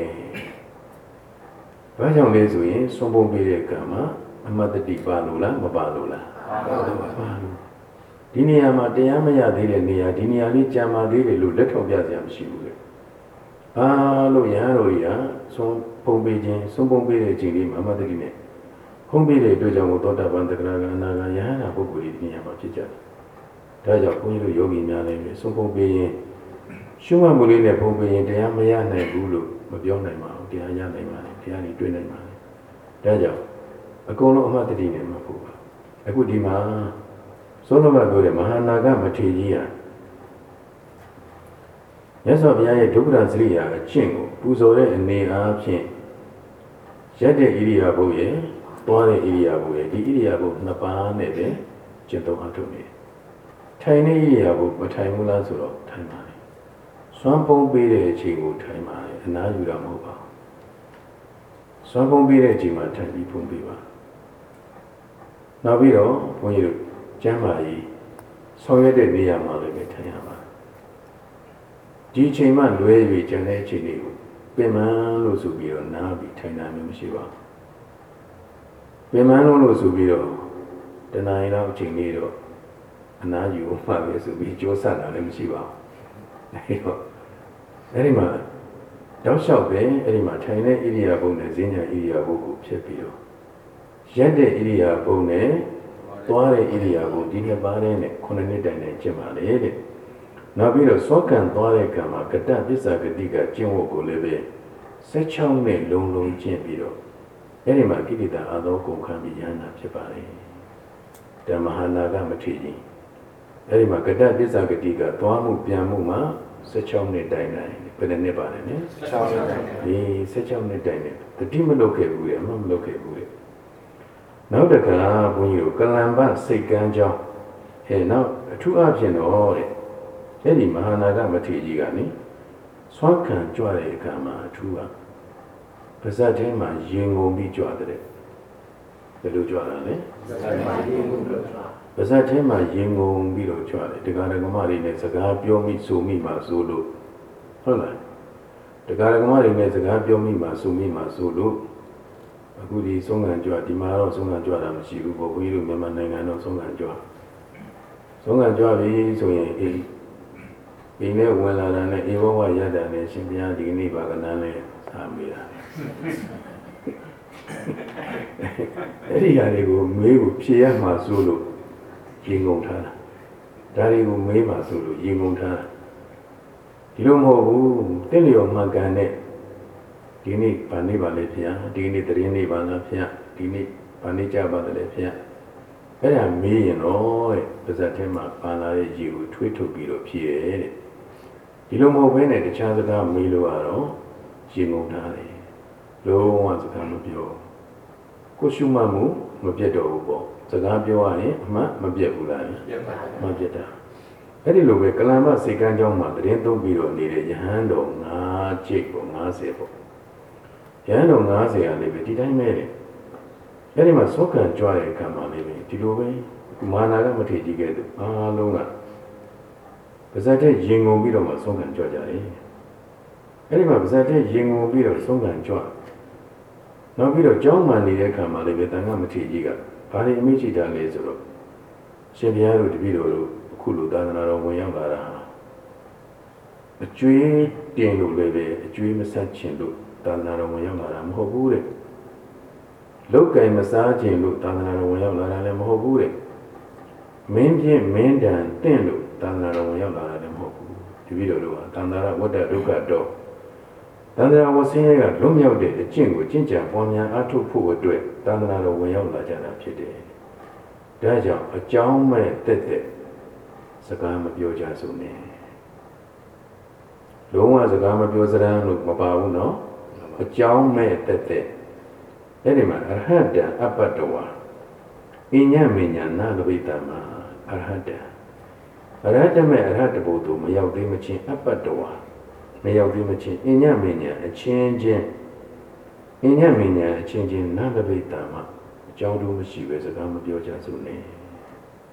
ဘာကြောင့်လဲဆိုရင်စွန့်ပုံပေးတဲ့ကံမှာအမတ္တတိပါလို့လားမပါလို့လားပါလို့ဒီနေရာမှာတရားမရသေးတဲ့နေရာဒီနေရာလေးကြာမာသေးတယ်လို့လက်ထောက်ပြစရာမရှိဘူးလေဘာလို့ရဟန်းတော်ကြီးဟာစွန့်ပုံပေးခြင်းစွန့်ပုံပေးတဲ့ချိန်လေးမှာအမတ္တတိနဲ့ဖုံးပေးတဲ့အတွက်ကြောင့်သောတာပန်တဂရကအနာဂါယဟနာပုဂ္ဂိုလ်ဒီနေရာမှာဖြစ်ကြတယ်။ဒါကြောင့်ဘုန်းကြီးတို့ယောဂီများလည်းစွန့်ဖုံးပေးရင်ရှုမှတ်မှုလေးနဲ့ဖုံးပေးရင်တရားမရနိုင်ဘူးလို့မပြောနိုင်ပါဘူး။တရားရနိုင်ပါလေ။တရားကြီးတွေ့နိုင်ပါလေ။ဒါကြောင့်အကုန်လုံးအမှတ်တတိနဲ့မှတ်ဖို့ပါ။အခုဒီမှာသောလဘပြောတဲ့မဟာနာဂမထေရကြီးဟာမြတ်စွာဘုရားရဲ့ဒုက္ခရစရိယာအကျင့်ကိုပူဇော်တဲ့အနေအားဖြင့်ရက်တဲ့ဣရိယာပုရဲ့သွားတဲ့ဣရိယာပုရဲ့ဒီဣရိယာပုနှစ်ပါးနဲ့ပဲကျင့်သုံးအထုနေထိုင်တဲ့ဣရိယာပုမထိုင်ဘူးလားဆိုတော့ထိုင်ပါလေစွမ်းပုံပေးတဲ့အချိန်ကိုထိုင်ပါလေအနားယူတာမဟုတ်ပါဘူးစွမ်းပုံပေးတဲ့အချိန်မှာထိုင်ပြီးပုံပေးပါနောက်ပြီးတော့ဘုန်းကြီးတို့ကျမ်းမာရေးဆောင်ရွက်တဲ့နေရာမှာလည်းပဲထိုင်ရပါဒီအချိန်မှလွဲ၍ကျန်တဲ့အချိန်တွေကိုပင်မလို့ဆိုပြီးတော့နားပြီးထိုင်တာမျိုးမရှိပါဘူးပင်မလို့လို့ဆိုပြီးတော့တဏှာရင်တော့အချိန်လေးတော့အနားယူမှပဲဆိုပြီးကြိုးစားတာလည်းမရှိပါဘူးအဲဒီတော့အဲဒီမှာတောက်လျှောက်ပဲအဲဒီမှာထိုင်တဲ့ဣရိယာပုနဲ့ဈဉ္ညာဣရိယာပုကိုဖြစ်ပြီးတော့ရက်တဲ့ဣရိယာပုနဲ့သွားတဲ့ဣရိယာပုဒီနှစ်ပါးနဲ့ခုနှစ်နှစ်တိုင်နဲ့ကျင့်ပါလေတဲ့နောက်ပြီးတော့သောကံသွားတဲ့ကံမှာကတ္တပစ္စာဂတိကကျင့်ဝတ်ကိုလည်းပဲ၁၆နှစ်လုံးလုံးကျင့်ပြီးတော့အဲ့ဒီမှာကိလေသာအသောကုန်ခံပြီးရဟနာဖြစ်ပါလေဓမ္မဟာနာကမထေရကြီးအဲ့ဒီမှာကတ္တပစ္စာဂတိကသွားမှုပြန်မှုမှာ၁၆နှစ်တိုင်တိုင်ဘယ်နှစ်ပါလဲနော်၁၆နှစ်တိုင်ဒီ၁၆နှစ်တိုင်နဲ့တတိမလုပ်ခဲ့ဘူးလေအမှမလုပ်ခဲ့ဘူးလေနောက်တခါဘုန်းကြီးတို့ကလံပစိတ်ကမ်းကြောင်းအဲနောက်အထူးအဖြစ်တော့တဲ့အဲ့ဒီမဟာနာဂမထေရကြီးကနေစွမ်းခံကြွတဲ့အခါမှာအထူးကပါဇက်ထဲမှာရင်ငုံပြီးကြွတဲ့ဘယ်လိုကြွတာလဲပါဇက်ထဲမှာရင်ငုံပြီးတော့ကြွတယ်တရားဓမ္မတွေနဲ့စကားပြောမိဆိုမိမှဆိုလို့ဟုတ်လားတရားဓမ္မတွေနဲ့စကားပြောမိမှဆိုမိမှဆိုလို့အခုဒီဆုံးခံကြွဒီမှာတော့ဆုံးခံကြွတာမရှိဘူးပေါ့ဘုန်းကြီးတို့မြန်မာနိုင်ငံတော့ဆုံးခံကြွဆုံးခံကြွပြီဆိုရင်အေးဒီနေ့ဝင်လာတဲ့ဧဝဝရတ္တနဲ့ရှင်ဘုရားဒီနေ့ပါကနန်းလေးစာမေးတာအဲ့ဒီဟာတွေကိုမေးဖို့ဖြေရမှာဆိုလို့ရင်ငုံထားတာဒါတွေကိုမေးမှာဆိုလို့ရင်ငုံထားတာဒီလိုမဟုတ်ဘူးတင့်လျော်မှန်ကန်တဲ့ဒီနေ့ဗာနေပါလေဘုရားဒီနေ့တရင်နေ့ပါလားဘုရားဒီနေ့ဗာနေကြပါလေဘုရားအဲ့ဒါမေးရင်တော့တဲ့ပါဇက်ထဲမှာပါလာတဲ့ရေကိုထွေးထုတ်ပြီးတော့ဖြေရဲတဲ့ဒီလိုမဟုတ်ဘဲနဲ့တခြားစကားမေးလို့ကတော့ရင်ငုံထားတယ်လုံးဝစကားမပြောကိုရှုမှတ်မှုမပြတ်တော့ဘူးပေါ့စကားပြောရရင်အမှန်မပြတ်ဘူးလားမပြတ်တာအဲ့ဒီလိုပဲကလံမစိတ်ကမ်းကြောင်းမှာတရင်သုံးပြီးတော့နေတဲ့ယဟန်တော်၅ကျိတ်ပေါ့၅၀ပေါ့ယဟန်တော်၅၀ကလည်းပဲဒီတိုင်းပဲလေအဲ့ဒီမှာသောကံကြွတဲ့အခါမှာလည်းပဲဒီလိုပဲမာနာကမထေကြည့်ခဲ့တယ်အားလုံးကပါဇက်တဲ့ရင်ငုံပြီးတော့မှသောကံကြွကြတယ်အဲ့ဒီမှာပါဇက်တဲ့ရင်ငုံပြီးတော့သောကံကြွနောက်ပြီးတော့ကြောင်းမှနေတဲ့အခါမှာလည်းပဲတန်ခါမထေကြီးကဘာလို့အမိချိတာလဲဆိုတော့ရှင်ဘုရားတို့တပည့်တော်တို့အခုလိုသာသနာတော်ဝင်ရောက်လာတာအကျွေးတင်လို့လည်းပဲအကျွေးမဆက်ချင်လို့သာသနာတော်ဝင်ရောက်လာတာမဟုတ်ဘူးတဲ့လောက်ကင်မစားခြင်းလို့သာသနာတော်ဝင်ရောက်လာတာလည်းမဟုတ်ဘူးတဲ့မင်းပြင်းမင်းတန်တင့်လို့သာသနာတော်ဝင်ရောက်လာတာလည်းမဟုတ်ဘူးတပည့်တော်တို့ကသံဃာဝတ္တဒုက္ခတော့သံဃာဝဆင်းရဲကလွတ်မြောက်တဲ့အကျင့်ကိုကျင့်ကြံပွားများအားထုတ်ဖို့အတွက်သံဃာတော်ဝင်ရောက်လာကြတာဖြစ်တယ်ဒါကြောင့်အကြောင်းမဲ့တက်တက်စကားမပြောကြစို့နဲ့လုံးဝစကားမပြောစရမ်းလို့မပါဘူးနော်အကြောင်းမဲ့တက်တက်အဲ့ဒီမှာအရဟတံအပတ္တဝါအညမဉ္ဇာနာလဘိတမအရဟတံအရဟတမဲ့အရဟတဘုသူမရောက်သေးမချင်းအပတ္တဝါမရောက်သေးမချင်းအညမဉ္ဇာအချင်းချင်းအညမဉ္ဇာအချင်းချင်းနာလဘိတမအကြောင်းတို့မရှိပဲစကားမပြောကြစို့နဲ့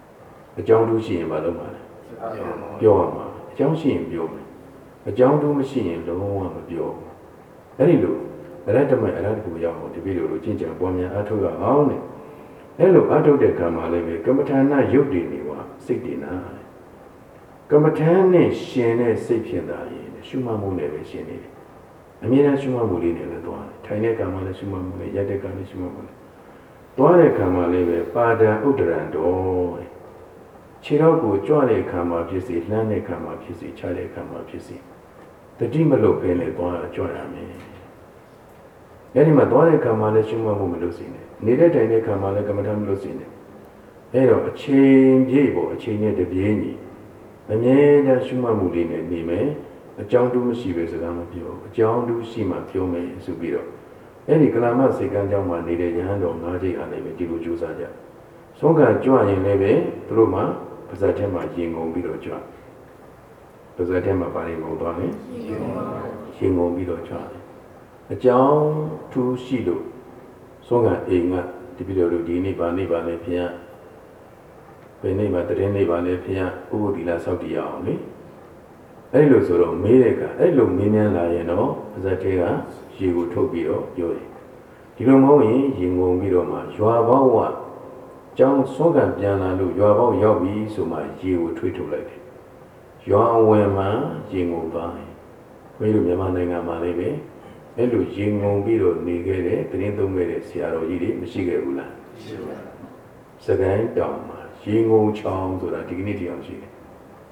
အကြောင်းတူးရှိရင်မလုပ်ပါနဲ့ပြောရမှာအကြောင်းရှိရင်ပြောမယ်အကြောင်းတူးမရှိရင်လုံးဝမပြောဘူးအဲ့ဒီလိုအရတ္တမအရတ္တကိုရောက်အောင်ဒီပြည်လိုကျင့်ကြံပွားများအားထုတ်ရအောင်နဲ့အဲ့လိုအားထုတ်တဲ့ကံမှာလည်းပဲကမ္မထာနာရုပ်တည်နေပါစိတ်တည်နာကမ္မထာနဲ့ရှင်တဲ့စိတ်ဖြစ်တာရင်ရှုမှတ်မှုနဲ့ပဲရှင်နေတယ်အမြဲတမ်းရှုမှတ်မှုလေးနဲ့ပဲသွားတယ်ထိုင်တဲ့ကံမှာလည်းရှုမှတ်မှုနဲ့ရက်တဲ့ကံလည်းရှုမှတ်မှုနဲ့သွားတဲ့ကံမှာလည်းပဲပါဒံဥဒ္ဒရံတော်ခြေတော့ကိုကြွတဲ့ကံမှာဖြစ်စီလှမ်းတဲ့ကံမှာဖြစ်စီခြားတဲ့ကံမှာဖြစ်စီတတိမလို့ပဲလေသွားကြွရမယ်အဲ့ဒီမှာသွားတဲ့ကံမှာလည်းရှုမှတ်မှုမလုပ်စီနဲ့နေတဲ့တိုင်တဲ့ကံမှာလည်းကမ္မထာမလုပ်စီနဲ့အဲ့တော့အချိန်ပြည့်ပေါ့အချိန်နဲ့တပြေးညီအမြဲတမ်းရှုမှတ်မှုလေးနဲ့နေမယ်အကြောင်းတူးမရှိပဲစကားမပြောအကြောင်းတူးရှိမှပြောမယ်ဆိုပြီးတော့အဲ့ဒီကလာမစေကံကြောင့်မှနေတဲ့ယဟန်တော်ငါးချိန်အားလည်းပဲဒီလိုကြိုးစားကြဆုံးကကြွရင်လည်းပဲသူတို့မှပါဇက်ထဲမှာရင်ငုံပြီးတော့ကြွပါဇက်ထဲမှာပါရင်ငုံသွားတယ်ရင်ငုံပြီးတော့ကြွတယ်အကြောင်းထူးရှိလို့ဆုံးကအိမ်ကဒီပြည်တော်တို့ဒီနေ့ပါနေပါလေဖျားဘယ်နေ့မှတရင်နေ့ပါလေဖျားဥပ္ပဒီလာဆောက်တည်ရအောင်လေအဲ့လိုဆိုတော့မေးတဲ့ကအဲ့လိုမင်းများလာရင်တော့ပါဇက်ထဲကရေကိုထုတ်ပြီးတော့ပြောတယ်ဒီလိုမဟုတ်ရင်ရင်ငုံပြီးတော့မှရွာပေါင်းဝကျောင်းဆုံးကပြန်လာလို့ရွာပေါင်းရောက်ပြီဆိုမှရေကိုထွေးထုတ်လိုက်တယ်ရွာအဝင်မှာရင်ငုံသွားတယ်ဘယ်လိုမြန်မာနိုင်ငံမှာလည်းပဲအဲ့လိုရင်ငုံပြီးတော့နေခဲ့တဲ့တင်းသုံးခဲ့တဲ့ဆရာတော်ကြီးတွေမရှိခဲ့ဘူးလားရှိပါဘူးစကိုင်းတောင်မှာရင်ငုံချောင်းဆိုတာဒီကနေ့တရားရှိတယ်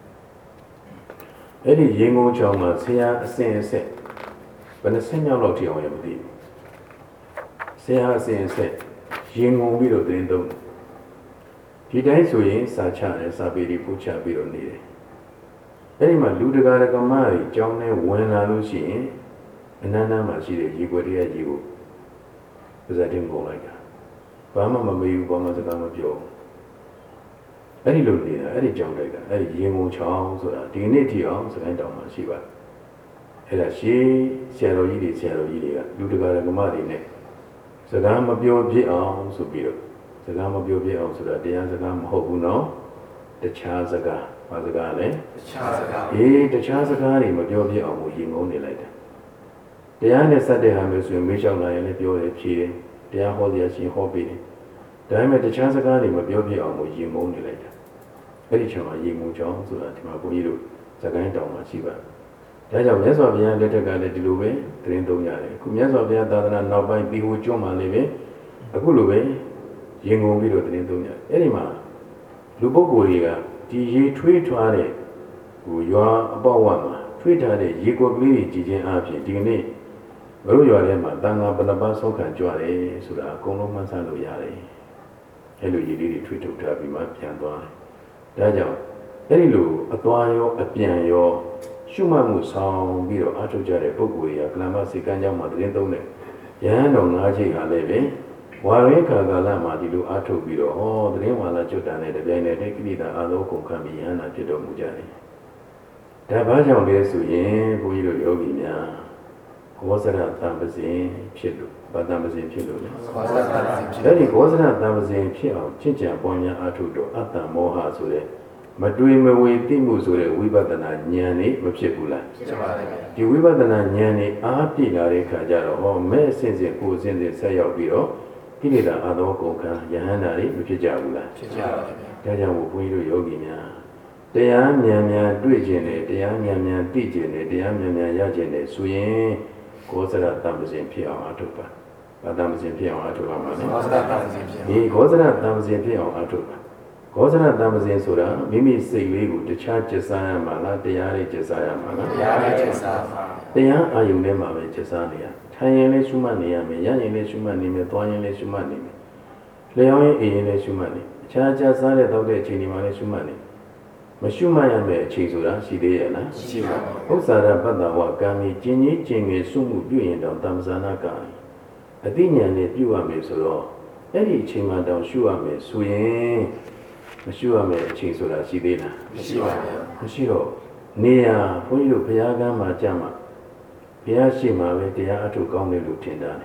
အဲ့ဒီရင်ငုံချောင်းမှာဆရာအစင်အဆက်ဘယ်နှဆင်းမြောက်လောက်ထီအောင်ရမသိဘူးဆရာအစင်အဆက်ရင်ငုံပြီးတော့တင်းသုံးဒီတိုင်းဆိုရင်စာချတယ်စာပေတွေပို့ချပြီးတော့နေတယ်အဲ့ဒီမှာလူတကာတကမတွေကြောင်းနဲ့ဝင်လာလို့ရှိရင်အနန္တမှာရှိတဲ့ရေခွက်တွေကရေကိုပါဇက်တင်ပုံလိုက်တာဘာမှမမေးဘူးဘာမှစကားမပြောအဲ့ဒီလိုနေတာအဲ့ဒီကြောင်းလိုက်တာအဲ့ဒီရင်ငုံချောင်းဆိုတာဒီနေ့ထိအောင်စကိုင်းတောင်မှာရှိပါတယ်အဲ့ဒါရှေးဆရာတော်ကြီးတွေဆရာတော်ကြီးတွေကလူတကာကမတွေနဲ့စကားမပြောဖြစ်အောင်ဆိုပြီးတော့စကားမပြောဖြစ်အောင်ဆိုတာတရားစကားမဟုတ်ဘူးနော်တခြားစကားဘာစကားလဲတခြားစကားအေးတခြားစကားတွေမပြောဖြစ်အောင်ကိုရင်ငုံနေလိုက်တယ်တရားနဲ့စတဲ့ဟာမျိုးဆိုရင်မေးလျှောက်လာရင်လည်းပြောတယ်ဖြေတယ်တရားဟောရရှင်ဟောပေးတယ်ဒါပေမဲ့တခြားစကားတွေမပြောဖြစ်အောင်ကိုရင်ငုံနေလိုက်တယ်အဲ့ဒီချိန်မှာရင်ငုံချောင်းဆိုတာဒီမှာဘုန်းကြီးတို့စကိုင်းတောင်မှာရှိပါတယ်ဒါကြောင့်မြတ်စွာဘုရားလက်ထက်ကလည်းဒီလိုပဲသတင်းသုံးရတယ်အခုမြတ်စွာဘုရားသာသနာနောက်ပိုင်းဒီဟိုကျွန်းမှလည်းပဲအခုလိုပဲရင်ငုံပြီးတော့သတင်းသုံးရတယ်အဲ့ဒီမှာလူပုဂ္ဂိုလ်တွေကဒီရေထွေးထွားတဲ့ဟိုရွာအပေါက်ဝမှာထွေးထားတဲ့ရေကွက်ကလေးကြီးကြည်ချင်းအပြင်ဒီကနေ့ဘုရားရွာထဲမှာတန်ခါဘဏ္ဍပါဆောက်ခံကြွတယ်ဆိုတာအကုန်လုံးမှန်းဆလို့ရတယ်အဲ့လိုရေလေးတွေထွေးထုတ်ထားပြီးမှပြန်သွားတယ်ဒါကြောင့်အဲ့ဒီလိုအသွားရောအပြန်ရောရှုမှတ်မှုဆောင်ပြီးတော့အားထုတ်ကြတဲ့ပုဂ္ဂိုလ်တွေကကလမစေကံကြောင့်မှသတင်းသုံးတဲ့ယဟန်တော်ငါးချိန်ဟာလည်းပဲဝါရဲခါကာလမှာဒီလိုအားထုတ်ပြီးတော့ဟောသတင်းဝါလာကျွတ်တန်တဲ့တပြိုင်တည်းကိရိတာအာလောကုန်ခံပြီးယဟန်နာဖြစ်တော်မူကြတယ်။ဒါဘာကြောင့်လဲဆိုရင်ဘုန်းကြီးတို့ယောဂီများဘောဇရတံပဇင်ဖြစ်လို့ဗတံပဇင်ဖြစ်လို့လေဘောဇရတံပဇင်ဖြစ်တယ်ဒီဘောဇရတံပဇင်ဖြစ်အောင်ချင့်ကြံပွားများအားထုတ်တော့အတ္တမောဟဆိုတဲ့မတွေးမဝေသိမှုဆိုတဲ့ဝိပဿနာဉာဏ်นี่မဖြစ်ဘူးလားဖြစ်ပါတယ်ဒီဝိပဿနာဉာဏ်นี่အားပြည့်လာတဲ့ခါကျတော့ဟောမဲ့အစဉ်စဉ်ကိုယ်အစဉ်စဉ်ဆက်ရောက်ပြီးတော့ကိလေသာအသောကုန်ခံယဟန္တာတွေမဖြစ်ကြဘူးလားဖြစ်ကြပါဗျာဒါကြောင့်ဘုန်းကြီးတို့ယောဂီများတရားဉာဏ်ဉာဏ်တွေ့ခြင်းနဲ့တရားဉာဏ်ဉာဏ်သိခြင်းနဲ့တရားဉာဏ်ဉာဏ်ရခြင်းနဲ့ဆိုရင်ကောဇရတံပဇင်ဖြစ်အောင်အားထုတ်ပါဘာတံပဇင်ဖြစ်အောင်အားထုတ်ပါမှာလဲကောဇရတံပဇင်ဖြစ်အောင်ဒီကောဇရတံပဇင်ဖြစ်အောင်အားထုတ်ပါကောဇရတံပဇင်ဆိုတာမိမိစိတ်လေးကိုတခြားကျစားရမှာလားတရားလေးကျစားရမှာလားတရားလေးကျစားပါတရားအာယုန်ထဲမှာပဲကျစားနေရထိုင်ရင်လည်းရှုမှတ်နေရမယ်ရရင်လည်းရှုမှတ်နေမယ်သွားရင်လည်းရှုမှတ်နေမယ်လျောင်းရင်အေးရင်လည်းရှုမှတ်နေအခြားကျစားတဲ့တောက်တဲ့အချိန်ဒီမှာလည်းရှုမှတ်နေမရှုမှတ်ရမယ့်အချိန်ဆိုတာရှိသေးရဲ့လားရှိပါဘူးဥစ္စာရပတ္တဝကံမီကျင်ကြီးကျင်ငယ်စုမှုပြုရင်တောင်တမ္ပဇာနာကံအတိညာနဲ့ပြုရမယ်ဆိုတော့အဲ့ဒီအချိန်မှတောင်ရှုရမယ်ဆိုရင်မရှုရမယ့်အချိန်ဆိုတာရှိသေးလားမရှိပါဘူးမရှိတော့နေရဘုန်းကြီးတို့ဘုရားကမ်းမှာကြမှာဘုရားရှိမှပဲတရားအထုကောင်းတယ်လို့ထင်တာတယ်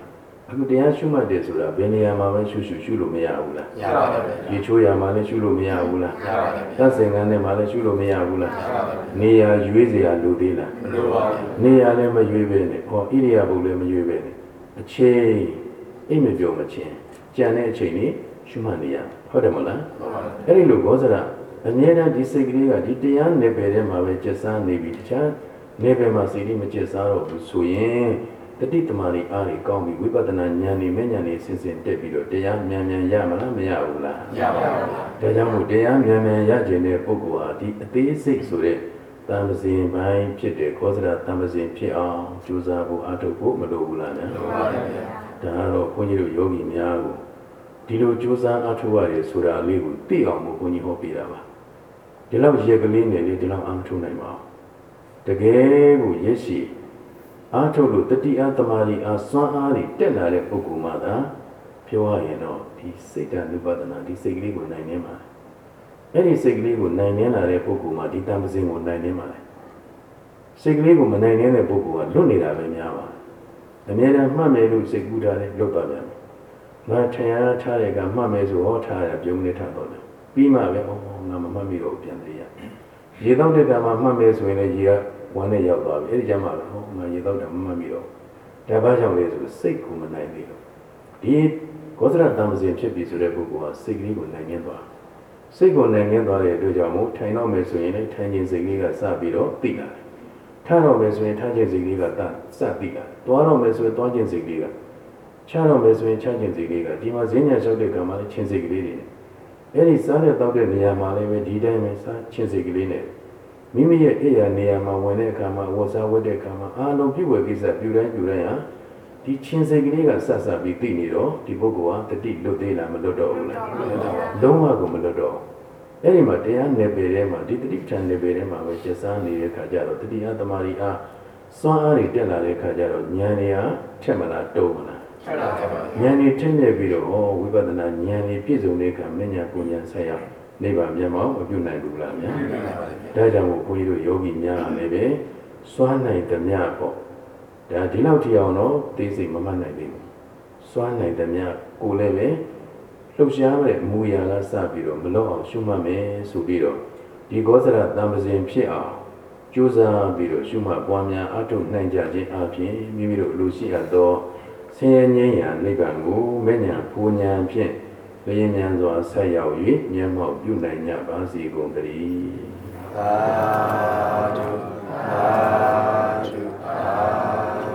အခုတရားရှုမှတ်တယ်ဆိုတာဘယ်နေရာမှာပဲရှုရှုရှုလို့မရဘူးလားရပါတယ်ဗျာရေချိုးရမှာလည်းရှုလို့မရဘူးလားရပါတယ်ဗျာသတ်စင်ကန်းထဲမှာလည်းရှုလို့မရဘူးလားရပါတယ်နေရာရွေးစရာလိုသေးလားမလိုပါဘူးနေရာလည်းမရွေးပဲနဲ့ဟောဣရိယာပုလည်းမရွေးပဲနဲ့အချိန်အိမ်မပြောမချင်းကြံတဲ့အချိန်นี้ရှုမှတ်နေရဟုတ်တယ်မလားဟုတ်ပါဘူးအဲ့ဒီလိုဘောဇရအမြဲတမ်းဒီစိတ်ကလေးကဒီတရားနယ်ပယ်ထဲမှာပဲကျက်စားနေပြီတခြားနယ်ပယ်မှာစိတ်လေးမကျက်စားတော့ဘူးဆိုရင်တတိတမာရီအားတွေကောင်းပြီဝိပဿနာဉာဏ်နဲ့ဉာဏ်နဲ့ဆင်ဆင်တက်ပြီးတော့တရားဉာဏ်ဉာဏ်ရမလားမရဘူးလားရပါဘူးဒါကြောင့်မို့တရားဉာဏ်ဉာဏ်ရခြင်းတဲ့ပုဂ္ဂိုလ်ဟာဒီအသေးစိတ်ဆိုတဲ့တန်ပစင်ပိုင်းဖြစ်တဲ့ခောဇရတန်ပစင်ဖြစ်အောင်ကြိုးစားဖို့အားထုတ်ဖို့မလိုဘူးလားနော်လိုပါဘူးဗျာဒါကတော့ဘုန်းကြီးတို့ယောဂီများကိုဒီလိုကြိုးစားအားထုတ်ရတယ်ဆိုတာလေးကိုသိအောင်မို့ဘုန်းကြီးဟောပြတာပါဒီလောက်ရက်ကလေးနဲ့လေဒီလောက်အားထုတ်နိုင်ပါတကယ်ကိုရက်ရှိအားထုတ်လို့တတိယသမารီအားစွမ်းအားတွေတက်လာတဲ့ပုဂ္ဂိုလ်မှသာပြောရရင်တော့ဒီစိတ်တ ानु ပဒနာဒီစိတ်ကလေးကိုနိုင်နေမှာအဲ့ဒီစိတ်ကလေးကိုနိုင်နေလာတဲ့ပုဂ္ဂိုလ်မှဒီတန်ပစင်ကိုနိုင်နေမှာလေစိတ်ကလေးကိုမနိုင်နေတဲ့ပုဂ္ဂိုလ်ကလွတ်နေတာပဲများပါအများအားမှတ်မယ်လို့စိတ်ကူးတာလေလွတ်သွားပြန်တယ်ငါထင်ရထားတဲ့ကမှတ်မယ်ဆိုဟောထားရပြုံးနေထားတော့တယ်ပြီးမှပဲအော်ငါမမှတ်မိတော့ပြန်သေးရရေတော့တဲ့ကံမှာမှတ်မယ်ဆိုရင်လည်းရေကဝမ်းနဲ့ရောက်သွားပြီအဲ့ဒီကျမှလည်းဟောငါရေတော့တယ်မမှတ်မိတော့ဒါဘာကြောင့်လဲဆိုစိတ်ကိုမနိုင်သေးလို့ဒီကောသရတံပစင်ဖြစ်ပြီဆိုတဲ့ပုဂ္ဂိုလ်ဟာစိတ်ကလေးကိုနိုင်နေသွားစိတ်ကိုနိုင်နေသွားတဲ့အတွက်ကြောင့်မို့ထိုင်တော့မယ်ဆိုရင်လည်းထိုင်ခြင်းစိတ်ကလေးကစပြီးတော့သိလာတယ်ထားတော့မယ်ဆိုရင်ထားခြင်းစိတ်ကလေးကတစသိလာတယ်သွားတော့မယ်ဆိုရင်သွားခြင်းစိတ်ကလေးကချတော့မယ်ဆိုရင်ချခြင်းစိတ်ကလေးကဒီမှာဈဉ္ညာလျှောက်တဲ့ကံမှာလည်းခြင်းစိတ်ကလေးတွေအဲ့ဒီစားတဲ့တောက်တဲ့နေရာမှာလည်းပဲဒီတိုင်းပဲစားခြင်းစိတ်ကလေးနဲ့မိမိရဲ့အိယာနေရာမှာဝင်တဲ့အခါမှာဝတ်စားဝတ်တဲ့အခါမှာအာလုံးပြုဝယ်ကိစ္စပြုတိုင်းပြုတိုင်းဟာဒီချင်းစိတ်ကလေးကဆက်ဆက်ပြီးသိနေတော့ဒီပုဂ္ဂိုလ်ဟာတတိလွတ်သေးလားမလွတ်တော့ဘူးလားလုံးဝကိုမလွတ်တော့အဲ့ဒီမှာတရားနယ်ပယ်ထဲမှာဒီတတိပဋ္ဌာန်နယ်ပယ်ထဲမှာပဲကျက်စားနေတဲ့အခါကျတော့တတိယသမารီအားစွမ်းအားတွေတက်လာတဲ့အခါကျတော့ဉာဏ်တွေဟာထက်မလားတုံးမလားထက်လာခဲ့ပါဉာဏ်တွေထက်နေပြီးတော့ဝိပဿနာဉာဏ်တွေပြည့်စုံတဲ့အခါမဉဏ်ကိုဉာဏ်ဆက်ရောက်နိဗ္ဗာန်မျက်မှောက်မပြုနိုင်ဘူးလားဗျာဒါကြောင့်မို့ဘုန်းကြီးတို့ယောဂီများလည်းပဲစွမ်းနိုင်သမျှပေါ့ဒါဒီလောက်ထိအောင်တော့သိစိတ်မမှတ်နိုင်သေးဘူးစွမ်းနိုင်သမျှကိုလည်းပဲလှုပ်ရှားတဲ့မူရာကစပြီးတော့မလောက်အောင်ရှုမှတ်မယ်ဆိုပြီးတော့ဒီကောသရတံပစင်ဖြစ်အောင်ကြိုးစားပြီးတော့ရှုမှတ်ပွားများအားထုတ်နိုင်ကြခြင်းအပြင်မိမိတို့လူရှိအပ်သောဆင်းရဲငြိမ်းရာနိဗ္ဗာန်ကိုမဲ့ညာပူညာဖြင့်လျင်မြန်စွာဆက်ရောက်၍မျက်မှောက်ပြုနိုင်ကြပါစေကုန်သတည်းသာဓုသာဓုသာဓု